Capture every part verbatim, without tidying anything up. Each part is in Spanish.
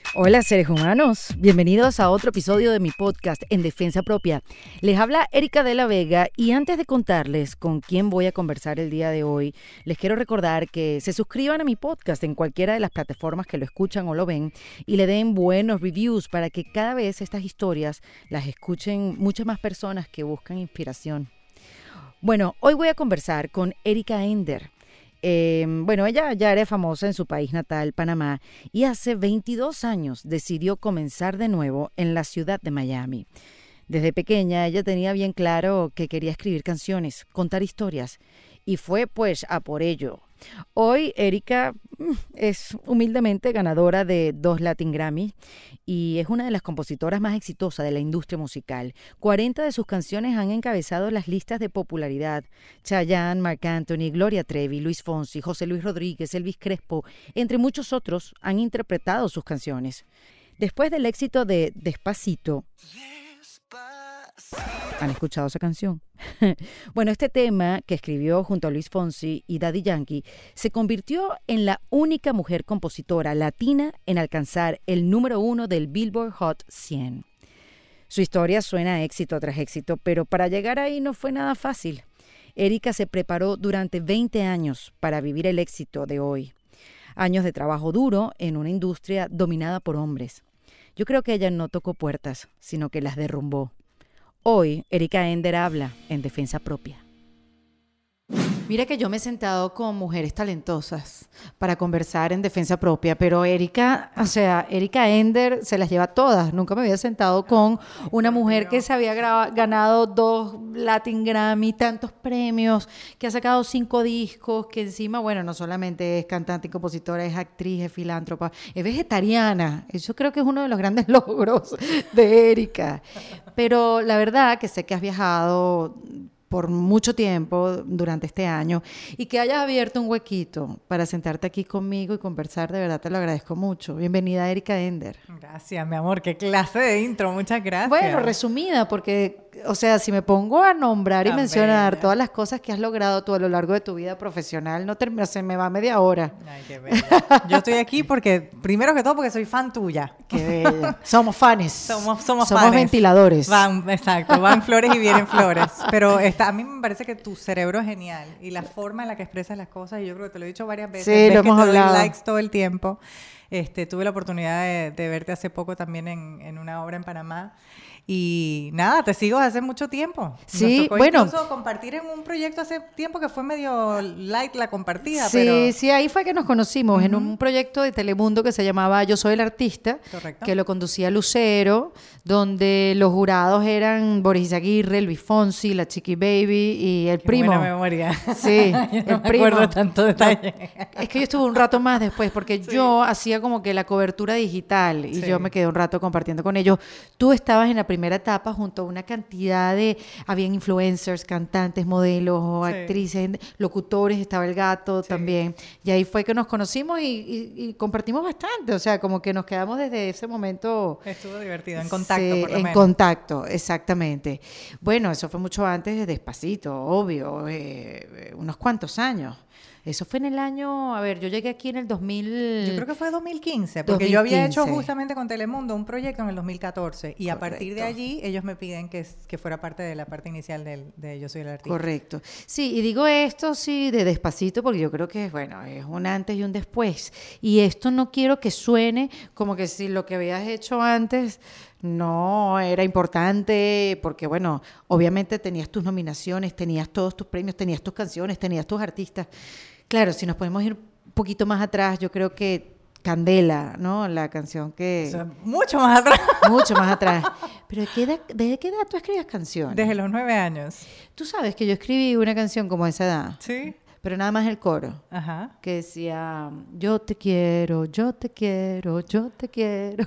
Hola seres humanos, bienvenidos a otro episodio de mi podcast En Defensa Propia. Les habla Erika de la Vega y antes de contarles con quién voy a conversar el día de hoy, les quiero recordar que se suscriban a mi podcast en cualquiera de las plataformas que lo escuchan o lo ven y le den buenos reviews para que cada vez estas historias las escuchen muchas más personas que buscan inspiración. Bueno, hoy voy a conversar con Erika Ender. Eh, bueno, ella ya era famosa en su país natal, Panamá, y hace veintidós años decidió comenzar de nuevo en la ciudad de Miami. Desde pequeña ella tenía bien claro que quería escribir canciones, contar historias, y fue pues a por ello. Hoy Erika es humildemente ganadora de dos Latin Grammy y es una de las compositoras más exitosas de la industria musical. cuarenta de sus canciones han encabezado las listas de popularidad. Chayanne, Marc Anthony, Gloria Trevi, Luis Fonsi, José Luis Rodríguez, Elvis Crespo, entre muchos otros, han interpretado sus canciones. Después del éxito de Despacito, ¿han escuchado esa canción? Bueno, este tema que escribió junto a Luis Fonsi y Daddy Yankee se convirtió en la única mujer compositora latina en alcanzar el número uno del Billboard Hot cien. Su historia suena a éxito tras éxito, pero para llegar ahí no fue nada fácil. Erika se preparó durante veinte años para vivir el éxito de hoy. Años de trabajo duro en una industria dominada por hombres. Yo creo que ella no tocó puertas, sino que las derrumbó. Hoy, Erika Ender habla en Defensa Propia. Mira que yo me he sentado con mujeres talentosas para conversar en Defensa Propia, pero Erika, o sea, Erika Ender se las lleva todas. Nunca me había sentado con una mujer que se había graba, ganado dos Latin Grammy, tantos premios, que ha sacado cinco discos, que encima, bueno, no solamente es cantante y compositora, es actriz, es filántropa, es vegetariana. Eso creo que es uno de los grandes logros de Erika. Pero la verdad que sé que has viajado por mucho tiempo durante este año y que hayas abierto un huequito para sentarte aquí conmigo y conversar, de verdad te lo agradezco mucho. Bienvenida, Erika Ender. Gracias, mi amor, qué clase de intro, muchas gracias. Bueno, resumida, porque, o sea, si me pongo a nombrar y Tan mencionar bella. todas las cosas que has logrado tú a lo largo de tu vida profesional, no termina, se me va media hora. Ay, qué bella. Yo estoy aquí porque, primero que todo, porque soy fan tuya. Qué bella. Somos fans. Somos, somos, Somos fanes. ventiladores. Van, exacto, van flores y vienen flores. Pero esta, a mí me parece que tu cerebro es genial y la forma en la que expresas las cosas, y yo creo que te lo he dicho varias veces. Sí, ves lo que hemos te doy hablado. likes todo el tiempo. Este, tuve la oportunidad de, de verte hace poco también en, en una obra en Panamá. Y nada, te sigo hace mucho tiempo. Sí, Nos tocó bueno. incluso compartir en un proyecto hace tiempo que fue medio light la compartida. Sí, pero... sí, ahí fue que nos conocimos, uh-huh. en un proyecto de Telemundo que se llamaba Yo Soy el Artista, Correcto. Que lo conducía Lucero, donde los jurados eran Boris Izaguirre, Luis Fonsi, la Chiqui Baby y el Qué primo. buena memoria. Sí, yo no el me primo. acuerdo tanto detalle. Es que yo estuve un rato más después, porque sí. yo hacía como que la cobertura digital y sí. yo me quedé un rato compartiendo con ellos. Tú estabas en la primera etapa junto a una cantidad de, habían influencers, cantantes, modelos, sí. actrices, locutores, estaba el gato sí. también. Y ahí fue que nos conocimos y, y, y compartimos bastante, o sea, como que nos quedamos desde ese momento. Estuvo divertido, en contacto sí, por lo en menos. contacto, exactamente. Bueno, eso fue mucho antes de Despacito, obvio, eh, unos cuantos años. Eso fue en el año, a ver, yo llegué aquí en el dos mil... Yo creo que fue dos mil quince, porque dos mil quince. Yo había hecho justamente con Telemundo un proyecto en el dos mil catorce y Correcto. A partir de allí ellos me piden que, que fuera parte de la parte inicial del, de Yo Soy el Artista. Correcto. Sí, y digo esto sí de Despacito porque yo creo que, bueno, es un antes y un después. Y esto no quiero que suene como que si lo que habías hecho antes no era importante, porque bueno, obviamente tenías tus nominaciones, tenías todos tus premios, tenías tus canciones, tenías tus artistas. Claro, si nos podemos ir un poquito más atrás, yo creo que Candela, ¿no? La canción que... O sea, mucho más atrás. Mucho más atrás. Pero ¿de qué edad, ¿desde qué edad tú escribías canciones? Desde los nueve años. Tú sabes que yo escribí una canción como a esa edad. Sí. Pero nada más el coro. Ajá. Que decía, yo te quiero, yo te quiero, yo te quiero.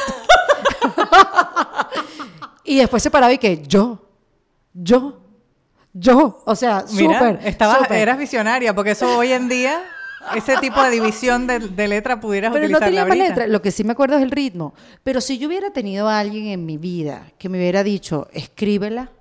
Y después se paraba y que yo, yo, yo, o sea, súper. Estabas, eras visionaria, porque eso hoy en día, ese tipo de división de, de letra pudieras pero utilizarla no tenía más ahorita. letra, lo que sí me acuerdo es el ritmo. Pero si yo hubiera tenido a alguien en mi vida que me hubiera dicho, escríbela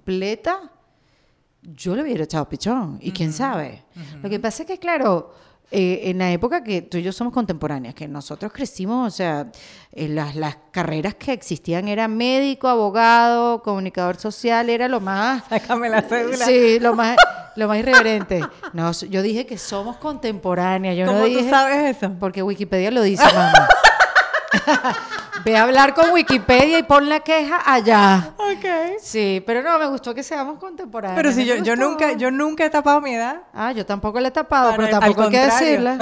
completa, yo le hubiera echado pichón. Y quién uh-huh. sabe. Uh-huh. Lo que pasa es que, claro, eh, en la época que tú y yo somos contemporáneas, que nosotros crecimos, o sea, eh, las, las carreras que existían eran médico, abogado, comunicador social, era lo más... Sácame la cédula. Sí, lo más, lo más irreverente. No, yo dije que somos contemporáneas. Yo ¿Cómo no tú dije, sabes eso? porque Wikipedia lo dice, mamá. Ve a hablar con Wikipedia y pon la queja allá. Ok. Sí, pero no, me gustó que seamos contemporáneos. Pero si yo, Me yo gustó. nunca, yo nunca he tapado mi edad. Ah, yo tampoco la he tapado, Para- pero tampoco hay al que contrario. decirla.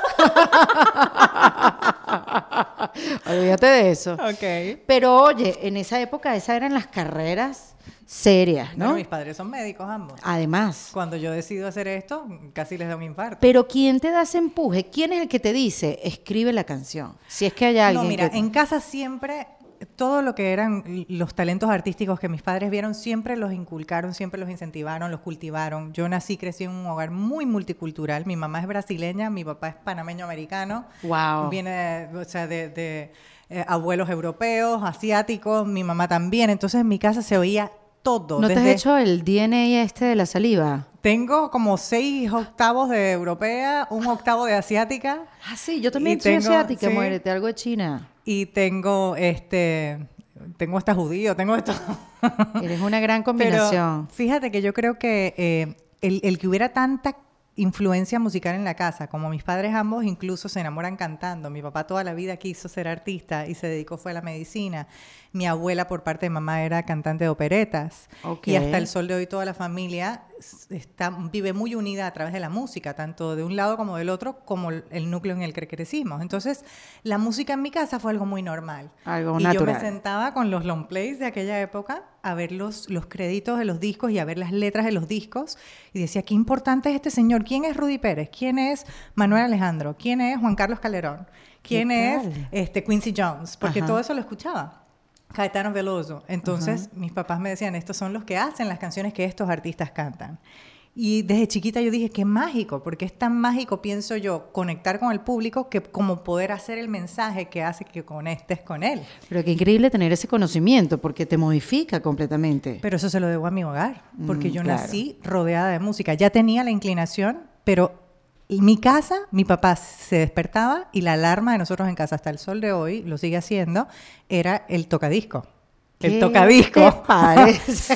Olvídate de eso. Ok. Pero oye, en esa época esas eran las carreras serias, ¿no? Bueno, mis padres son médicos ambos. Además. Cuando yo decido hacer esto, casi les da un infarto. Pero ¿quién te da ese empuje? ¿Quién es el que te dice, escribe la canción? Si es que hay alguien No, mira, que... en casa siempre, todo lo que eran los talentos artísticos que mis padres vieron, siempre los inculcaron, siempre los incentivaron, los cultivaron. Yo nací, crecí en un hogar muy multicultural. Mi mamá es brasileña, mi papá es panameño-americano. Wow. Viene, de, o sea, de, de eh, abuelos europeos, asiáticos, mi mamá también. Entonces en mi casa se oía todo. ¿No te has desde- hecho el D N A este de la saliva? Tengo como seis octavos de europea, un octavo de asiática. Ah, sí, yo también Y soy tengo- asiática, sí. muérete, algo de China. Y tengo este tengo hasta judío, tengo esto. Eres una gran Pero combinación. fíjate que yo creo que eh, el, el que hubiera tanta influencia musical en la casa, como mis padres ambos incluso se enamoran cantando. Mi papá toda la vida quiso ser artista y se dedicó fue a la medicina. Mi abuela por parte de mamá era cantante de operetas. Ok. Y hasta el sol de hoy toda la familia está, vive muy unida a través de la música, tanto de un lado como del otro, como el, el núcleo en el que crecimos. Entonces, la música en mi casa fue algo muy normal. Algo y natural. yo me sentaba con los long plays de aquella época a ver los, los créditos de los discos y a ver las letras de los discos y decía, qué importante es este señor. ¿Quién es Rudy Pérez? ¿Quién es Manuel Alejandro? ¿Quién es Juan Carlos Calderón? ¿Quién ¿Qué es tal? este, Quincy Jones? Porque Ajá. todo eso lo escuchaba. Caetano Veloso. Entonces, mis papás me decían, estos son los que hacen las canciones que estos artistas cantan. Y desde chiquita yo dije, qué mágico, porque es tan mágico, pienso yo, conectar con el público, que como poder hacer el mensaje que hace que conectes con él. Pero qué increíble tener ese conocimiento, porque te modifica completamente. Pero eso se lo debo a mi hogar, porque Mm, yo claro. nací rodeada de música. Ya tenía la inclinación, pero en mi casa, mi papá se despertaba y la alarma de nosotros en casa hasta el sol de hoy, lo sigue haciendo, era el tocadisco. El ¿Qué tocadisco. te parece?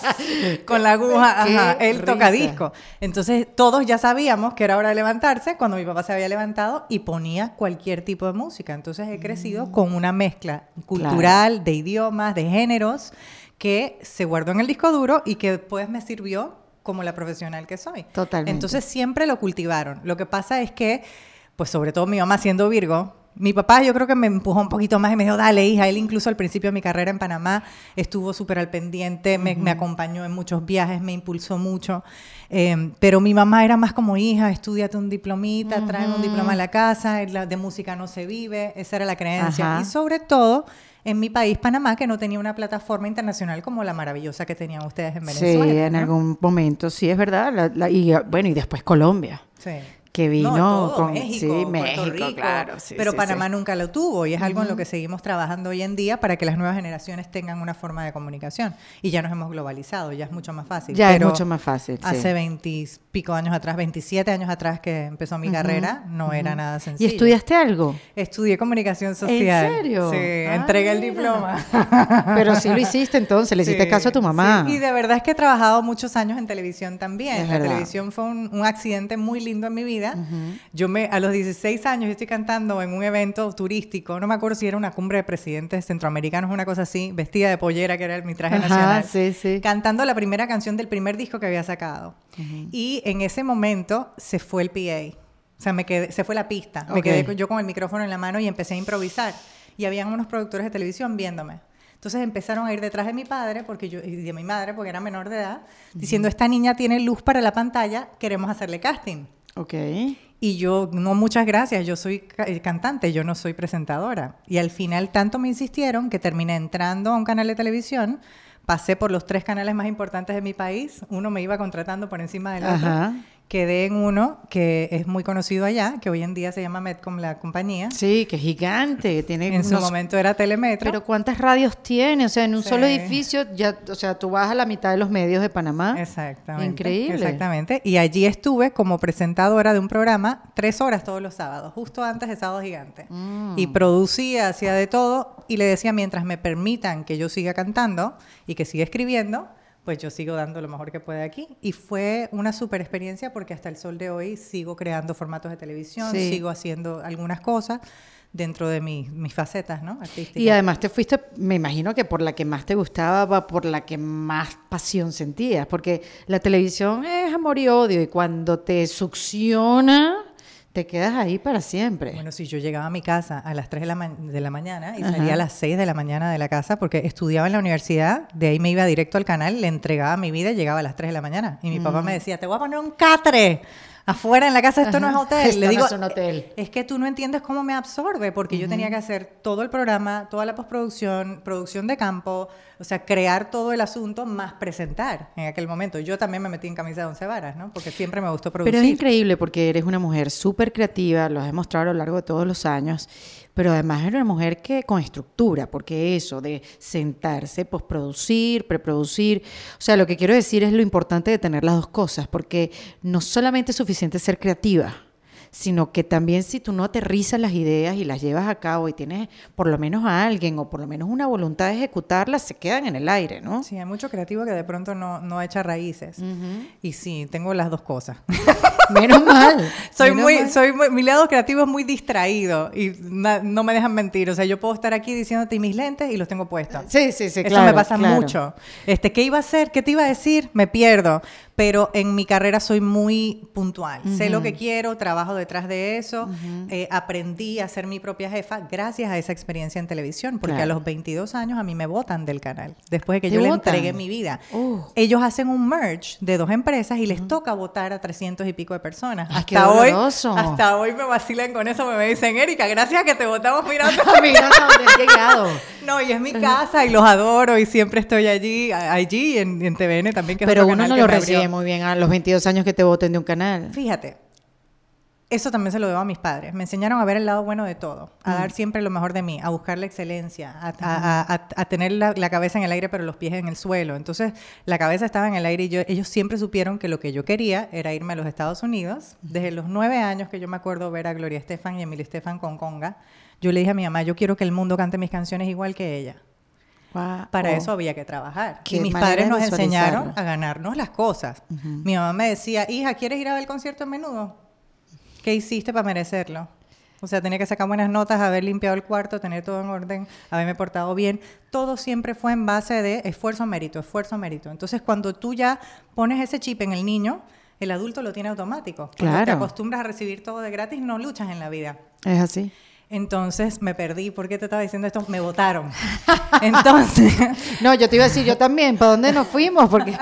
Con la aguja, Qué ajá, el risa. tocadisco. Entonces, todos ya sabíamos que era hora de levantarse cuando mi papá se había levantado y ponía cualquier tipo de música. Entonces, he crecido Mm. con una mezcla cultural, de idiomas, de géneros, que se guardó en el disco duro y que después me sirvió como la profesional que soy. Totalmente. Entonces, siempre lo cultivaron. Lo que pasa es que, pues sobre todo mi mamá siendo Virgo, mi papá yo creo que me empujó un poquito más y me dijo, dale hija, él incluso al principio de mi carrera en Panamá estuvo súper al pendiente, me, me acompañó en muchos viajes, me impulsó mucho, eh, pero mi mamá era más como, hija, estúdiate un diplomita, tráeme un diploma a la casa, la- de música no se vive, esa era la creencia. Ajá. Y sobre todo en mi país, Panamá, que no tenía una plataforma internacional como la maravillosa que tenían ustedes en Venezuela. Sí, en ¿no? algún momento, sí, es verdad. La- la- y bueno, y después Colombia. Sí. Que vino No, todo, con México, sí, Puerto México, Rico, claro, sí, pero sí, Panamá sí. nunca lo tuvo y es algo en lo que seguimos trabajando hoy en día para que las nuevas generaciones tengan una forma de comunicación y ya nos hemos globalizado, ya es mucho más fácil. Ya pero es mucho más fácil. sí. Hace veintipico años atrás, veintisiete años atrás que empezó mi carrera, no era nada ¿Y sencillo. estudiaste algo? Estudié comunicación social. ¿En serio? Sí, Ah, entregué el mira. diploma. Pero sí lo hiciste entonces, le hiciste Sí, caso a tu mamá. sí. Y de verdad es que he trabajado muchos años en televisión también. Es La verdad. televisión fue un, un accidente muy lindo en mi vida. Yo me, a los dieciséis años yo estoy cantando en un evento turístico, no me acuerdo si era una cumbre de presidentes centroamericanos, una cosa así, vestida de pollera, que era mi traje Ajá, nacional, sí, sí. cantando la primera canción del primer disco que había sacado. Y en ese momento se fue el P A. O sea, me quedé, se fue la pista. Me Ok. quedé con- yo con el micrófono en la mano y empecé a improvisar. Y habían unos productores de televisión viéndome. Entonces empezaron a ir detrás de mi padre porque yo, y de mi madre, porque era menor de edad, diciendo, esta niña tiene luz para la pantalla, queremos hacerle casting. Ok. Y yo, no, muchas gracias, yo soy ca- eh, cantante, yo no soy presentadora. Y al final tanto me insistieron que terminé entrando a un canal de televisión, pasé por los tres canales más importantes de mi país, uno me iba contratando por encima del otro, Ajá. quedé en uno que es muy conocido allá, que hoy en día se llama Medcom, la compañía. Sí, que es gigante, que tiene En su unos- momento era Telemetro. Pero ¿cuántas radios tiene? O sea, en un Sí. solo edificio, ya, o sea, tú vas a la mitad de los medios de Panamá. Exactamente. Increíble. Exactamente. Y allí estuve como presentadora de un programa tres horas todos los sábados, justo antes de Sábado Gigante. Mm. Y producía, hacía de todo y le decía, mientras me permitan que yo siga cantando y que siga escribiendo, pues yo sigo dando lo mejor que pueda aquí. Y fue una súper experiencia porque hasta el sol de hoy sigo creando formatos de televisión, Sí. sigo haciendo algunas cosas dentro de mis, mis facetas, ¿no? Artísticas. Y además te fuiste, me imagino que por la que más te gustaba, va por la que más pasión sentías, porque la televisión es amor y odio, y cuando te succiona, te quedas ahí para siempre. Bueno, si yo llegaba a mi casa a las tres de la, ma- de la mañana y Ajá. salía a las seis de la mañana de la casa porque estudiaba en la universidad, de ahí me iba directo al canal, le entregaba mi vida y llegaba a las tres de la mañana. Y mi papá me decía, te voy a poner un catre afuera en la casa, esto no es Ajá. hotel. Esto Le no digo, es un hotel. es que tú no entiendes cómo me absorbe, porque yo tenía que hacer todo el programa, toda la postproducción, producción de campo, o sea, crear todo el asunto más presentar en aquel momento. Yo también me metí en camisa de once varas, ¿no? Porque siempre me gustó producir. Pero es increíble porque eres una mujer súper creativa, lo has demostrado a lo largo de todos los años, pero además eres una mujer que con estructura, porque eso de sentarse, postproducir, preproducir, o sea, lo que quiero decir es lo importante de tener las dos cosas, porque no solamente es suficiente ser creativa, sino que también si tú no aterrizas las ideas y las llevas a cabo y tienes por lo menos a alguien o por lo menos una voluntad de ejecutarlas, se quedan en el aire, ¿no? Sí, hay mucho creativo que de pronto no, no echa raíces. Y sí, tengo las dos cosas. Menos mal. soy menos muy, mal. soy muy, mi lado creativo es muy distraído y na- no me dejan mentir. O sea, yo puedo estar aquí diciéndote mis lentes y los tengo puestos. Sí, sí, sí, Eso claro, me pasa claro. mucho. Este, ¿qué iba a hacer? ¿Qué te iba a decir? Me pierdo. Pero en mi carrera soy muy puntual. Sé lo que quiero, trabajo detrás de eso. Eh, aprendí a ser mi propia jefa gracias a esa experiencia en televisión. Porque Claro. a los veintidós años a mí me botan del canal. Después de que ¿Te yo le botan? entregué mi vida. Uh. Ellos hacen un merge de dos empresas y les toca votar a trescientos y pico de personas. Ay, qué hasta hoy, doloroso. hasta hoy me vacilan con eso. Me dicen, Erika, gracias a que te votamos mirando. Mira hasta dónde has llegado. No, y es mi casa y los adoro y siempre estoy allí, a- allí en, en T V N también, que es Pero otro uno canal no que lo me abrió. recibe muy bien a los veintidós años que te voten de un canal. Fíjate, eso también se lo debo a mis padres. Me enseñaron a ver el lado bueno de todo, a dar siempre lo mejor de mí, a buscar la excelencia, a, a- a- a- a tener la, la cabeza en el aire pero los pies en el suelo. Entonces, la cabeza estaba en el aire y yo, ellos siempre supieron que lo que yo quería era irme a los Estados Unidos. Desde los nueve años que yo me acuerdo ver a Gloria Estefan y Emily Estefan con conga, yo le dije a mi mamá, yo quiero que el mundo cante mis canciones igual que ella. Guau. Para Oh. eso había que trabajar. Qué Y mis manera padres de nos enseñaron visualizarlo. a ganarnos las cosas. Mi mamá me decía, hija, ¿quieres ir a ver el concierto a menudo? ¿Qué hiciste para merecerlo? O sea, tenía que sacar buenas notas, haber limpiado el cuarto, tener todo en orden, haberme portado bien. Todo siempre fue en base de esfuerzo, mérito, esfuerzo, mérito. Entonces, cuando tú ya pones ese chip en el niño, el adulto lo tiene automático. Cuando te Claro. acostumbras a recibir todo de gratis, no luchas en la vida. Es así. Entonces me perdí. ¿Por qué te estaba diciendo esto? Me votaron. Entonces, No, yo te iba a decir, yo también, ¿para dónde nos fuimos? Porque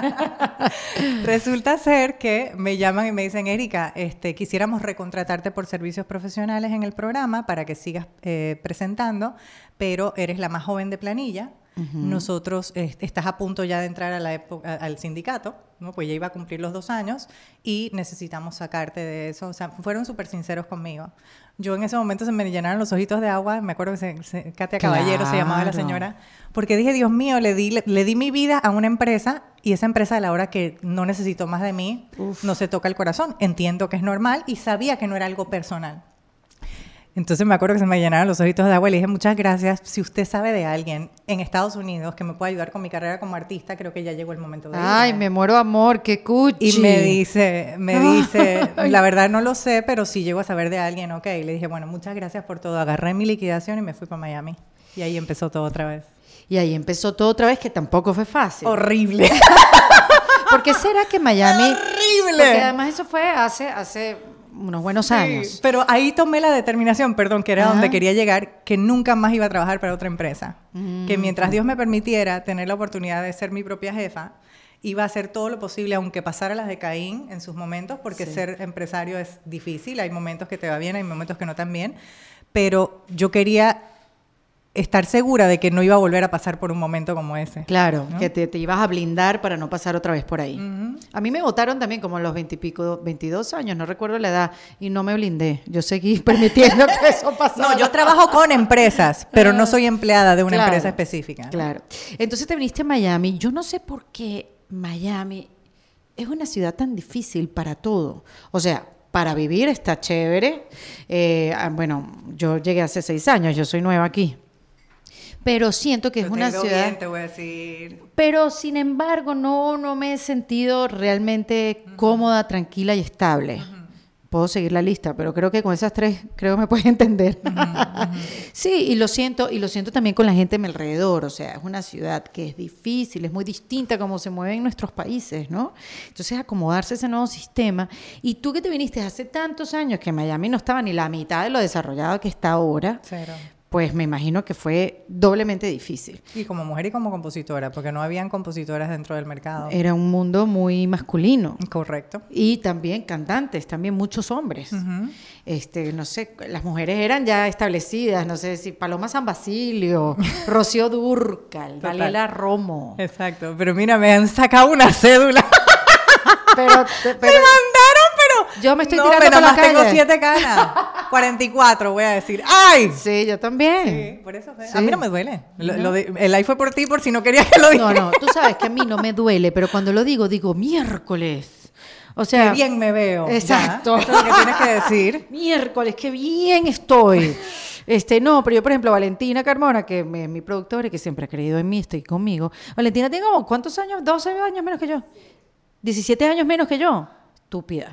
resulta ser que me llaman y me dicen, Erika, este, quisiéramos recontratarte por servicios profesionales en el programa para que sigas eh, presentando, pero eres la más joven de planilla. Nosotros, eh, estás a punto ya de entrar a la época, al sindicato, ¿no? Pues ya iba a cumplir los dos años y necesitamos sacarte de eso. O sea, fueron súper sinceros conmigo. Yo en ese momento se me llenaron los ojitos de agua, me acuerdo que se, se, Katia Caballero se llamaba la Claro. señora, porque dije, Dios mío, le di, le, le di mi vida a una empresa y esa empresa a la hora que no necesitó más de mí, Uf. no se toca el corazón. Entiendo que es normal y sabía que no era algo personal. Entonces me acuerdo que se me llenaron los ojitos de agua y le dije, muchas gracias. Si usted sabe de alguien en Estados Unidos que me pueda ayudar con mi carrera como artista, creo que ya llegó el momento de ay, irme. me muero de amor, qué cuchi. Y me dice, me dice, la verdad no lo sé, pero si llego a saber de alguien, ok. Le dije, bueno, muchas gracias por todo. Agarré mi liquidación y me fui para Miami. Y ahí empezó todo otra vez. Y ahí empezó todo otra vez, que tampoco fue fácil. Horrible. ¿Por qué será que Miami? Horrible. Porque además eso fue hace, hace unos buenos Sí, años. pero ahí tomé la determinación, perdón, que era Ajá. donde quería llegar, que nunca más iba a trabajar para otra empresa. Mm. Que mientras Dios me permitiera tener la oportunidad de ser mi propia jefa, iba a hacer todo lo posible, aunque pasara las de Caín en sus momentos, porque Sí. ser empresario es difícil, hay momentos que te va bien, hay momentos que no tan bien, pero yo quería estar segura de que no iba a volver a pasar por un momento como ese. Claro, ¿no? que te, te ibas a blindar para no pasar otra vez por ahí. Uh-huh. A mí me votaron también como a los veintipico, veintidós años, no recuerdo la edad, y no me blindé. Yo seguí permitiendo que eso pasara. No, yo trabajo con empresas, pero no soy empleada de una Claro, empresa específica. Claro. Entonces te viniste a Miami. Yo no sé por qué Miami es una ciudad tan difícil para todo. O sea, para vivir está chévere. Eh, bueno, yo llegué hace seis años, yo soy nueva aquí. Pero siento que Pero es una te ciudad... bien, te voy a decir. Pero, sin embargo, no, no me he sentido realmente uh-huh. cómoda, tranquila y estable. Uh-huh. Puedo seguir la lista, pero creo que con esas tres, creo que me puedes entender. Uh-huh, uh-huh. Sí, y lo siento, y lo siento también con la gente a mi alrededor. O sea, es una ciudad que es difícil, es muy distinta a cómo se mueve en nuestros países, ¿no? Entonces, acomodarse a ese nuevo sistema. Y tú que te viniste hace tantos años, que Miami no estaba ni la mitad de lo desarrollado que está ahora. Cero. Pues me imagino que fue doblemente difícil. Y como mujer y como compositora, porque no habían compositoras dentro del mercado. Era un mundo muy masculino. Correcto. Y también cantantes, también muchos hombres. Uh-huh. Este, no sé, las mujeres eran ya establecidas, no sé si Paloma San Basilio, Rocío Dúrcal, Valela Romo. Exacto, pero mira, me han sacado una cédula. Pero, te, pero, me mandaron, pero yo me estoy no, tirando por la calle. Tengo siete canas. cuarenta y cuatro, voy a decir. ¡Ay! Sí, yo también. Sí, por eso. Sí. A mí no me duele. Lo, ¿No? Lo de, el ay fue por ti, por si no querías que lo dijera. No, no, tú sabes que a mí no me duele, pero cuando lo digo, digo miércoles. O sea, qué bien me veo. Exacto. ¿Ya? Eso es lo que tienes que decir. Miércoles, qué bien estoy. Este, no, pero yo, por ejemplo, Valentina Carmona, que es mi productora y que siempre ha creído en mí, estoy conmigo. Valentina tiene como, ¿cuántos años? doce años menos que yo. diecisiete años menos que yo. Estúpida.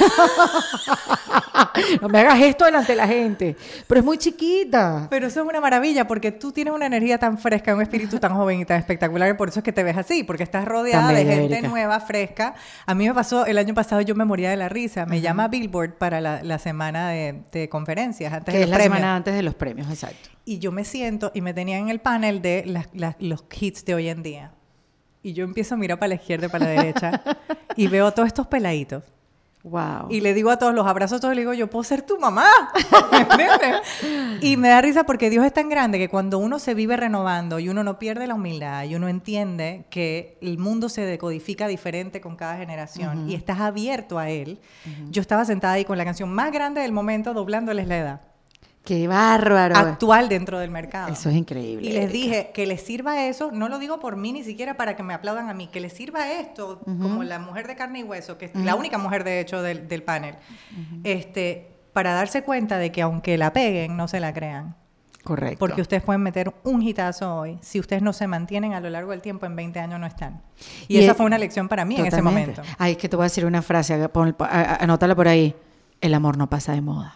No me hagas esto delante de la gente. Pero es muy chiquita. Pero eso es una maravilla, porque tú tienes una energía tan fresca, un espíritu tan joven y tan espectacular, y por eso es que te ves así, porque estás rodeada También, de gente Erika. nueva, fresca. A mí me pasó, el año pasado yo me moría de la risa. Me uh-huh. llama Billboard para la, la semana de, de conferencias, antes que de es los la premios. semana antes de los premios, exacto. Y yo me siento, y me tenían en el panel de las, las, los hits de hoy en día. Y yo empiezo a mirar para la izquierda y para la derecha, y veo a todos estos peladitos. Wow. Y le digo a todos, los abrazo a todos y le digo, yo puedo ser tu mamá. ¿Entiendes? Y me da risa porque Dios es tan grande que cuando uno se vive renovando y uno no pierde la humildad y uno entiende que el mundo se decodifica diferente con cada generación uh-huh. y estás abierto a él. Uh-huh. Yo estaba sentada ahí con la canción más grande del momento, doblándoles la edad. ¡Qué bárbaro! Actual dentro del mercado. Eso es increíble. Y les dije que les sirva eso, no lo digo por mí ni siquiera para que me aplaudan a mí, que les sirva esto, uh-huh. como la mujer de carne y hueso, que es uh-huh. la única mujer de hecho del, del panel, uh-huh. este, para darse cuenta de que aunque la peguen, no se la crean. Correcto. Porque ustedes pueden meter un hitazo hoy, si ustedes no se mantienen a lo largo del tiempo, en veinte años no están. Y, y esa es, fue una lección para mí totalmente. En ese momento. Ay, es que te voy a decir una frase, pon, anótala por ahí. El amor no pasa de moda.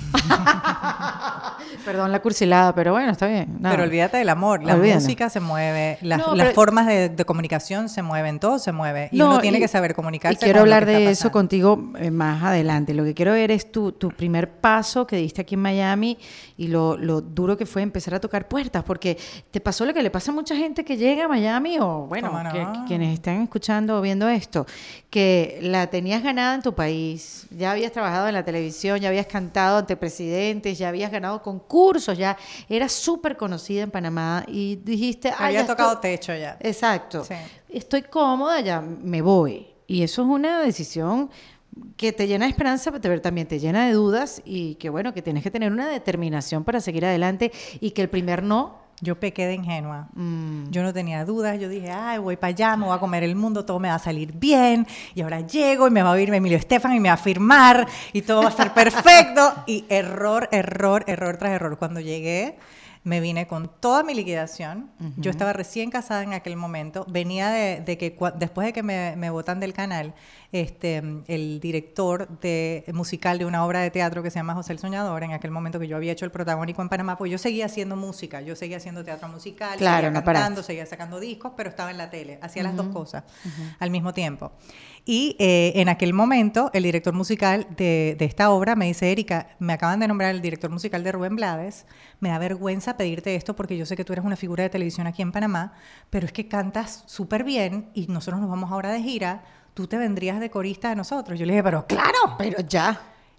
Perdón la cursilada, pero bueno, está bien. No. Pero olvídate del amor. La Olvídate. música se mueve, las, no, las pero... formas de, de comunicación se mueven, todo se mueve. Y no, uno tiene y, que saber comunicarse. Y quiero hablar de eso contigo eh, más adelante. Lo que quiero ver es tu, tu primer paso que diste aquí en Miami y lo, lo duro que fue empezar a tocar puertas, porque te pasó lo que le pasa a mucha gente que llega a Miami, o bueno, no? que, que, quienes están escuchando o viendo esto, que la tenías ganada en tu país, ya habías trabajado en la televisión, ya habías cantado ante presidentes, ya habías ganado concursos, ya eras súper conocida en Panamá y dijiste... Había tocado estoy... techo ya. Exacto. Sí. Estoy cómoda, ya me voy. Y eso es una decisión que te llena de esperanza, pero también te llena de dudas y que bueno, que tienes que tener una determinación para seguir adelante y que el primer no... Yo pequé de ingenua. Mm. Yo no tenía dudas. Yo dije, ay, voy para allá, me voy a comer el mundo, todo me va a salir bien. Y ahora llego y me va a oír Emilio Estefan y me va a firmar y todo va a estar perfecto. Y error, error, error tras error. Cuando llegué, me vine con toda mi liquidación. Uh-huh. Yo estaba recién casada en aquel momento. Venía de, de que después de que me, me botan del canal, este, el director de, musical de una obra de teatro que se llama José el Soñador, en aquel momento que yo había hecho el protagónico en Panamá, pues yo seguía haciendo música, yo seguía haciendo teatro musical, claro, seguía no cantando, paraste. seguía sacando discos, pero estaba en la tele, hacía uh-huh. las dos cosas uh-huh. al mismo tiempo. Y eh, en aquel momento, el director musical de, de esta obra me dice, Erika, me acaban de nombrar el director musical de Rubén Blades, me da vergüenza pedirte esto porque yo sé que tú eres una figura de televisión aquí en Panamá, pero es que cantas súper bien y nosotros nos vamos ahora de gira, tú te vendrías de corista de nosotros. Yo le dije, pero claro, pero ya.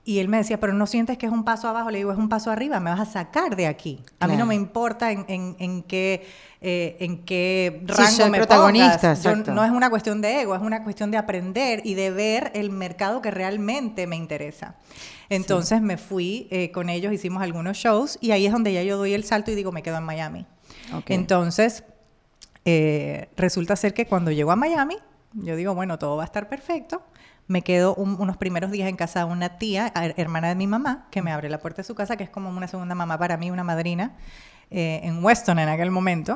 Y él me decía, pero ¿no sientes que es un paso abajo? Le digo, es un paso arriba, me vas a sacar de aquí. A claro. mí no me importa en, en, en qué, eh, en qué rango sí, soy me protagonista, pongas. Yo, no es una cuestión de ego, es una cuestión de aprender y de ver el mercado que realmente me interesa. Entonces sí. me fui eh, con ellos, hicimos algunos shows y ahí es donde ya yo doy el salto y digo, me quedo en Miami. Okay. Entonces, eh, resulta ser que cuando llego a Miami, yo digo, bueno, todo va a estar perfecto. Me quedo un, unos primeros días en casa de una tía, hermana de mi mamá, que me abre la puerta de su casa, que es como una segunda mamá para mí, una madrina, eh, en Weston en aquel momento.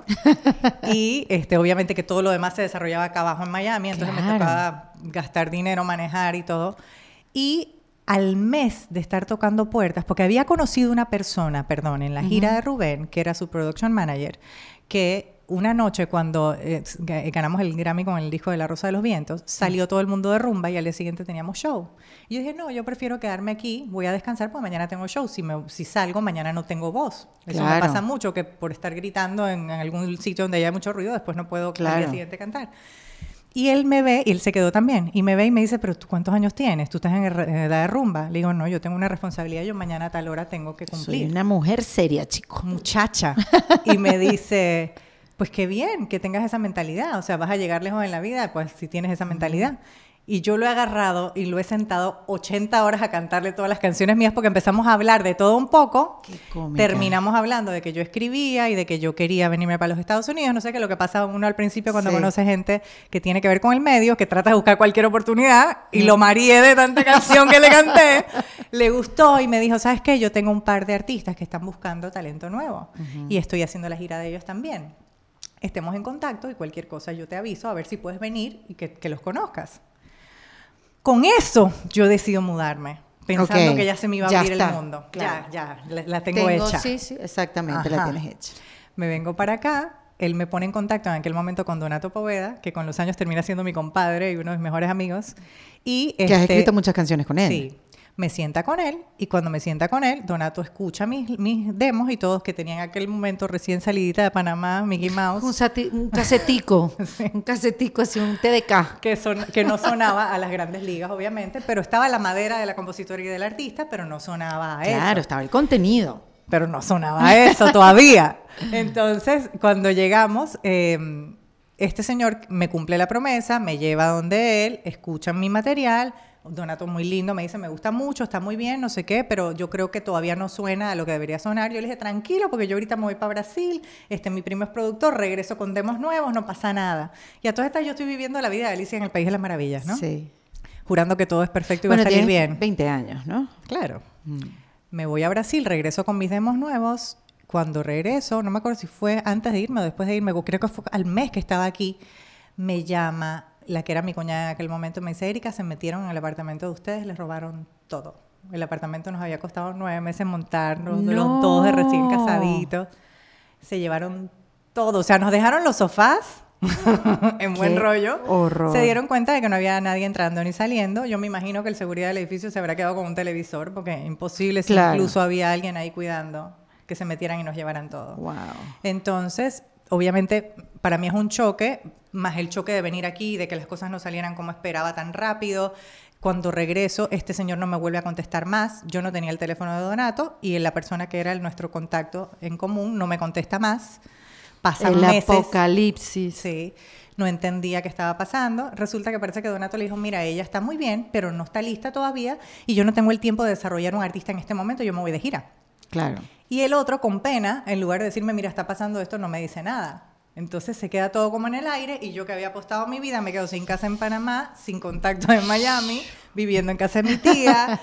Y este, obviamente que todo lo demás se desarrollaba acá abajo en Miami, entonces claro. me tocaba gastar dinero, manejar y todo. Y al mes de estar tocando puertas, porque había conocido una persona, perdón, en la gira uh-huh. de Rubén, que era su production manager, que... Una noche cuando eh, ganamos el Grammy con el disco de La Rosa de los Vientos, salió todo el mundo de rumba y al día siguiente teníamos show. Y yo dije, no, yo prefiero quedarme aquí, voy a descansar porque mañana tengo show. Si, me, si salgo, mañana no tengo voz. Eso claro. me pasa mucho, que por estar gritando en, en algún sitio donde haya mucho ruido, después no puedo claro. al día siguiente cantar. Y él me ve, y él se quedó también, y me ve y me dice, pero ¿tú cuántos años tienes? ¿Tú estás en edad de rumba? Le digo, no, yo tengo una responsabilidad, yo mañana a tal hora tengo que cumplir. Soy una mujer seria, chico. Muchacha. Y me dice... Pues qué bien que tengas esa mentalidad, o sea, vas a llegar lejos en la vida, pues si tienes esa mentalidad. Y yo lo he agarrado y lo he sentado ochenta horas a cantarle todas las canciones mías porque empezamos a hablar de todo un poco. Qué cómica. Terminamos hablando de que yo escribía y de que yo quería venirme para los Estados Unidos. No sé qué, lo que pasa uno al principio cuando sí. conoce gente que tiene que ver con el medio, que trata de buscar cualquier oportunidad y mm. lo mareé de tanta canción que le canté. Le gustó y me dijo, ¿sabes qué? Yo tengo un par de artistas que están buscando talento nuevo uh-huh. y estoy haciendo la gira de ellos también. Estemos en contacto y cualquier cosa yo te aviso a ver si puedes venir y que, que los conozcas. Con eso yo decido mudarme, pensando okay. que ya se me iba a ya abrir está. el mundo. Claro. Ya, ya, la, la tengo, tengo hecha. Sí, sí, exactamente, Ajá. la tienes hecha. Me vengo para acá, él me pone en contacto en aquel momento con Donato Poveda, que con los años termina siendo mi compadre y uno de mis mejores amigos. Y que este, has escrito muchas canciones con él. Sí. Me sienta con él y cuando me sienta con él, Donato escucha mis, mis demos y todos que tenían en aquel momento recién salidita de Panamá, Mickey Mouse. Un, sati- un casetico, sí. un casetico así, un T D K. Que, son, que no sonaba a las grandes ligas, obviamente, pero estaba la madera de la compositora y del artista, pero no sonaba a eso. Claro, estaba el contenido. Pero no sonaba a eso todavía. Entonces, cuando llegamos... Eh, este señor me cumple la promesa, me lleva donde él, escucha mi material. Donato muy lindo, me dice, me gusta mucho, está muy bien, no sé qué, pero yo creo que todavía no suena a lo que debería sonar. Yo le dije, tranquilo, porque yo ahorita me voy para Brasil, este, mi primo es productor, regreso con demos nuevos, no pasa nada. Y a todas estas yo estoy viviendo la vida de Alicia en el País de las Maravillas, ¿no? Sí. Jurando que todo es perfecto y bueno, va a salir bien. veinte años, ¿no? Claro. Mm. Me voy a Brasil, regreso con mis demos nuevos. Cuando regreso, no me acuerdo si fue antes de irme o después de irme, creo que fue al mes que estaba aquí, me llama la que era mi cuñada en aquel momento, me dice, Erika, se metieron en el apartamento de ustedes, les robaron todo. El apartamento nos había costado nueve meses montarnos, no. todos de recién casaditos. Se llevaron todo, o sea, nos dejaron los sofás en buen rollo. Horror. Se dieron cuenta de que no había nadie entrando ni saliendo. Yo me imagino que el seguridad del edificio se habrá quedado con un televisor, porque imposible si claro. incluso había alguien ahí cuidando que se metieran y nos llevaran todo. Wow. Entonces, obviamente, para mí es un choque, más el choque de venir aquí, de que las cosas no salieran como esperaba tan rápido. Cuando regreso, este señor no me vuelve a contestar más. Yo no tenía el teléfono de Donato y la persona que era el, nuestro contacto en común no me contesta más. Pasan el meses. El apocalipsis. Sí. No entendía qué estaba pasando. Resulta que parece que Donato le dijo, mira, ella está muy bien, pero no está lista todavía y yo no tengo el tiempo de desarrollar un artista en este momento, yo me voy de gira. Claro. Y el otro, con pena, en lugar de decirme, mira, está pasando esto, no me dice nada. Entonces se queda todo como en el aire y yo que había apostado mi vida me quedo sin casa en Panamá, sin contacto en Miami, viviendo en casa de mi tía,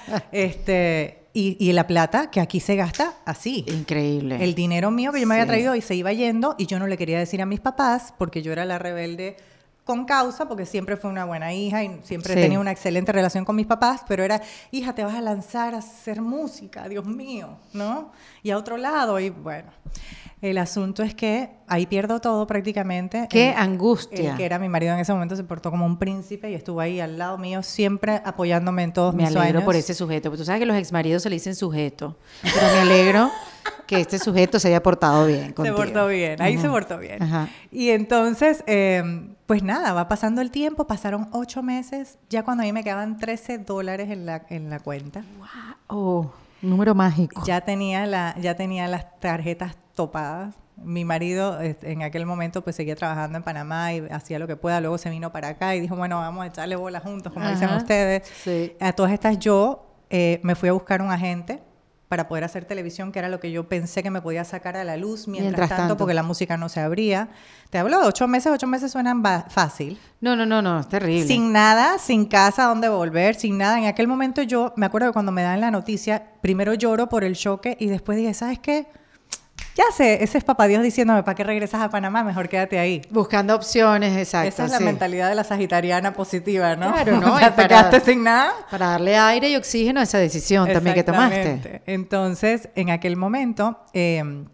este, y, y la plata que aquí se gasta así. Increíble. El dinero mío que yo me había traído y se iba yendo y yo no le quería decir a mis papás porque yo era la rebelde con causa, porque siempre fui una buena hija y siempre sí. tenía una excelente relación con mis papás, pero era, hija, te vas a lanzar a hacer música, Dios mío, ¿no? Y a otro lado, y bueno, el asunto es que ahí pierdo todo prácticamente. ¡Qué el, angustia! El que era mi marido en ese momento se portó como un príncipe y estuvo ahí al lado mío, siempre apoyándome en todos me mis sueños. Me alegro por ese sujeto, porque tú sabes que los exmaridos se le dicen sujeto, pero me alegro que este sujeto se haya portado bien contigo. Se portó bien, ahí uh-huh. se portó bien. Uh-huh. Y entonces, eh, pues nada, va pasando el tiempo, pasaron ocho meses, ya cuando a mí me quedaban trece dólares en la, en la cuenta. ¡Wow! Oh, número mágico. Ya tenía, la, ya tenía las tarjetas topadas. Mi marido en aquel momento pues seguía trabajando en Panamá y hacía lo que pueda, luego se vino para acá y dijo, bueno, vamos a echarle bola juntos, como Ajá. dicen ustedes. Sí. A todas estas yo eh, me fui a buscar un agente para poder hacer televisión, que era lo que yo pensé que me podía sacar a la luz mientras, mientras tanto, tanto, porque la música no se abría. Te hablo de ocho meses, ocho meses suenan fácil. No, no, no, no, es terrible. Sin nada, sin casa donde volver, sin nada. En aquel momento yo, me acuerdo que cuando me dan la noticia, primero lloro por el choque y después dije, ¿sabes qué? Ya sé, ese es papá Dios diciéndome, ¿para qué regresas a Panamá? Mejor quédate ahí. Buscando opciones, exacto. Esa es sí. la mentalidad de la sagitariana positiva, ¿no? Claro, ¿no? O sea, te para, quedaste sin nada. Para darle aire y oxígeno a esa decisión también que tomaste. Entonces, en aquel momento, eh,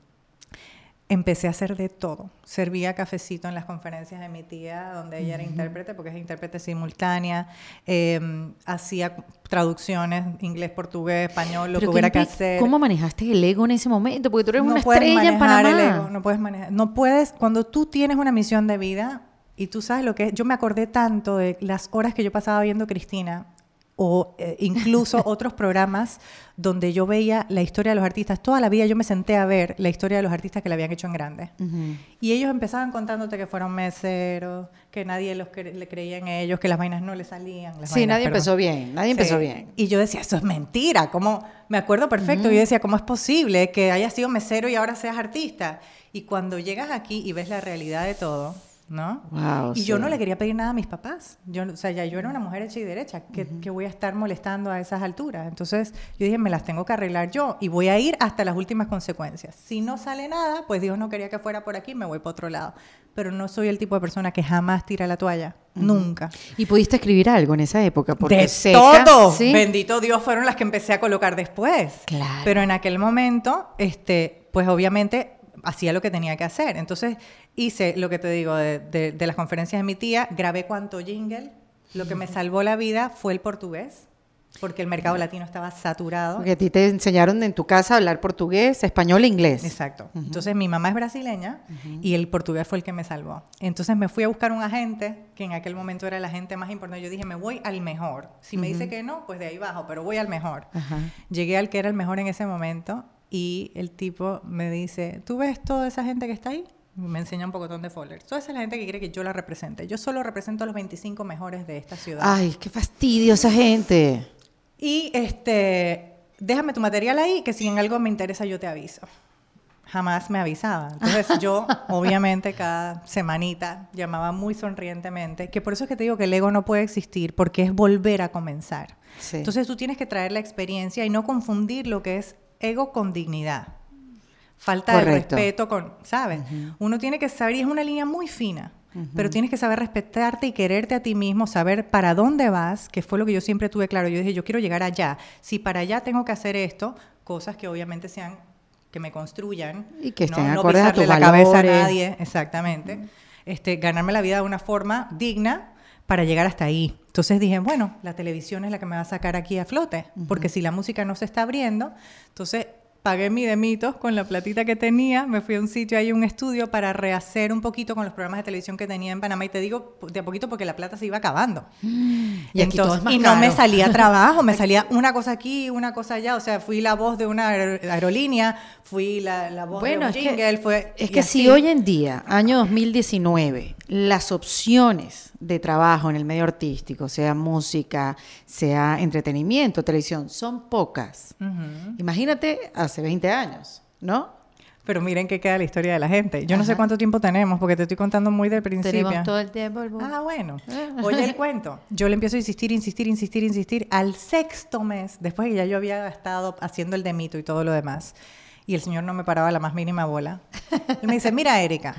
empecé a hacer de todo. Servía cafecito en las conferencias de mi tía, donde ella uh-huh. era intérprete, porque es intérprete simultánea. Eh, hacía traducciones, inglés, portugués, español, lo que hubiera que hacer. ¿Cómo manejaste el ego en ese momento? Porque tú eres no una estrella en Panamá. El ego, no puedes manejar. No puedes, cuando tú tienes una misión de vida y tú sabes lo que es. Yo me acordé tanto de las horas que yo pasaba viendo Cristina, o eh, incluso otros programas donde yo veía la historia de los artistas. Toda la vida yo me senté a ver la historia de los artistas que la habían hecho en grande. Uh-huh. Y ellos empezaban contándote que fueron meseros, que nadie los cre- le creía en ellos, que las vainas no le salían. Las sí, vainas, nadie perdón. empezó bien, nadie empezó sí. bien. Y yo decía, eso es mentira. ¿Cómo? Me acuerdo perfecto. Uh-huh. Yo decía, ¿cómo es posible que hayas sido mesero y ahora seas artista? Y cuando llegas aquí y ves la realidad de todo, ¿no? Wow, y sí. yo no le quería pedir nada a mis papás. Yo, o sea, ya yo era una mujer hecha y derecha. que, uh-huh. que voy a estar molestando a esas alturas? Entonces yo dije, me las tengo que arreglar yo y voy a ir hasta las últimas consecuencias. Si no sale nada, pues Dios no quería que fuera por aquí, me voy para otro lado. Pero no soy el tipo de persona que jamás tira la toalla. Uh-huh. Nunca. ¿Y pudiste escribir algo en esa época? Porque de seca, todo. ¿sí? Bendito Dios, fueron las que empecé a colocar después. Claro. Pero en aquel momento, este, pues obviamente hacía lo que tenía que hacer. Entonces hice lo que te digo de, de, de las conferencias de mi tía, grabé cuanto jingle. Lo que me salvó la vida fue el portugués, porque el mercado latino estaba saturado. Porque a ti te enseñaron en tu casa a hablar portugués, español e inglés. Exacto. Uh-huh. Entonces mi mamá es brasileña uh-huh. y el portugués fue el que me salvó. Entonces me fui a buscar un agente, que en aquel momento era el agente más importante. Yo dije, me voy al mejor. Si uh-huh. me dice que no, pues de ahí bajo, pero voy al mejor. Uh-huh. Llegué al que era el mejor en ese momento. Y el tipo me dice, ¿tú ves toda esa gente que está ahí? Y me enseña un pocotón de folders. Toda esa es la gente que quiere que yo la represente. Yo solo represento a los veinticinco mejores de esta ciudad. Ay, qué fastidio esa gente. Y este, déjame tu material ahí, que si en algo me interesa yo te aviso. Jamás me avisaba. Entonces yo, obviamente, cada semanita llamaba muy sonrientemente, que por eso es que te digo que el ego no puede existir, porque es volver a comenzar. Sí. Entonces tú tienes que traer la experiencia y no confundir lo que es ego con dignidad. Falta Correcto. de respeto con, ¿sabes? Uh-huh. Uno tiene que saber, y es una línea muy fina, uh-huh. pero tienes que saber respetarte y quererte a ti mismo, saber para dónde vas, que fue lo que yo siempre tuve claro. Yo dije, yo quiero llegar allá. Si para allá tengo que hacer esto, cosas que obviamente sean, que me construyan. Y que estén no, no acordes a tus la valores. cabeza a nadie, exactamente. Uh-huh. Este, ganarme la vida de una forma digna para llegar hasta ahí. Entonces dije, bueno, la televisión es la que me va a sacar aquí a flote, uh-huh. porque si la música no se está abriendo, entonces pagué mi de mitos con la platita que tenía, me fui a un sitio ahí, un estudio, para rehacer un poquito con los programas de televisión que tenía en Panamá, y te digo de a poquito porque la plata se iba acabando. Mm, y aquí Entonces, todo es más y no caro. me salía trabajo, me salía una cosa aquí, una cosa allá, o sea, fui la voz de una aerolínea, fui la, la voz bueno, de un es jingle, que, fue... Es que así. Si hoy en día, año dos mil diecinueve, las opciones de trabajo en el medio artístico, sea música, sea entretenimiento, televisión, son pocas. Uh-huh. Imagínate hace veinte años, ¿no? Pero miren qué queda la historia de la gente. Yo Ajá. no sé cuánto tiempo tenemos, porque te estoy contando muy del principio. Tenemos todo el tiempo. El ah, bueno. Oye el cuento. Yo le empiezo a insistir, insistir, insistir, insistir. Al sexto mes, después de que ya yo había estado haciendo el demito y todo lo demás, y el señor no me paraba la más mínima bola, él me dice, mira, Erika,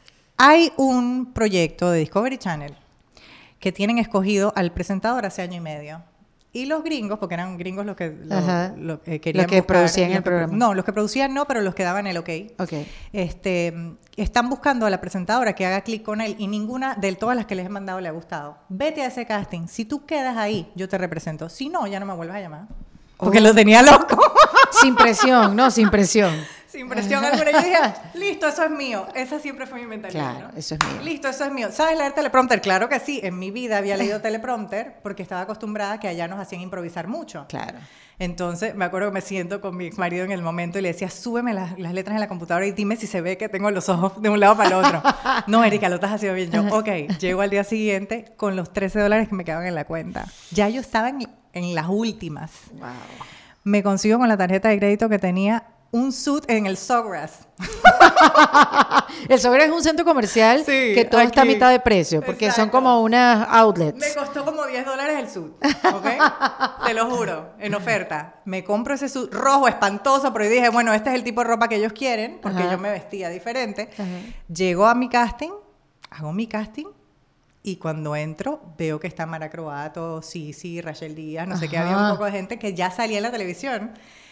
hay un proyecto de Discovery Channel que tienen escogido al presentador hace año y medio. Y los gringos, porque eran gringos los que lo, lo, eh, querían los que buscar, producían el que, programa. No, los que producían no, pero los que daban el ok. Okay. Este, están buscando a la presentadora que haga clic con él, y ninguna de todas las que les he mandado le ha gustado. Vete a ese casting. Si tú quedas ahí, yo te represento. Si no, ya no me vuelvas a llamar. Porque oh. lo tenía loco. Sin presión, no, sin presión. impresión alguna. Yo dije, listo, eso es mío. Esa siempre fue mi mentalidad. Claro, ¿no? eso es mío. Listo, eso es mío. ¿Sabes leer teleprompter? Claro que sí. En mi vida había leído teleprompter porque estaba acostumbrada a que allá nos hacían improvisar mucho. Claro. Entonces, me acuerdo que me siento con mi ex marido en el momento y le decía, súbeme las, las letras en la computadora y dime si se ve que tengo los ojos de un lado para el otro. No, Erika, lo estás haciendo bien. Yo, ok, llego al día siguiente con los trece dólares que me quedaban en la cuenta. Ya yo estaba en, en las últimas. Wow. Me consigo con la tarjeta de crédito que tenía un suit en el Sawgrass. El Sawgrass es un centro comercial Sí, que todo aquí. está a mitad de precio, porque Exacto. son como unas outlets. Me costó como diez dólares el suit, ¿ok? Te lo juro, en oferta. Me compro ese suit rojo espantoso, pero yo dije, bueno, este es el tipo de ropa que ellos quieren, porque Ajá. yo me vestía diferente. Ajá. Llego a mi casting, hago mi casting, y cuando entro, veo que está Mara Croato, Sisi, Rachel Díaz, no sé qué, había un Ajá. poco de gente que ya salía en la televisión.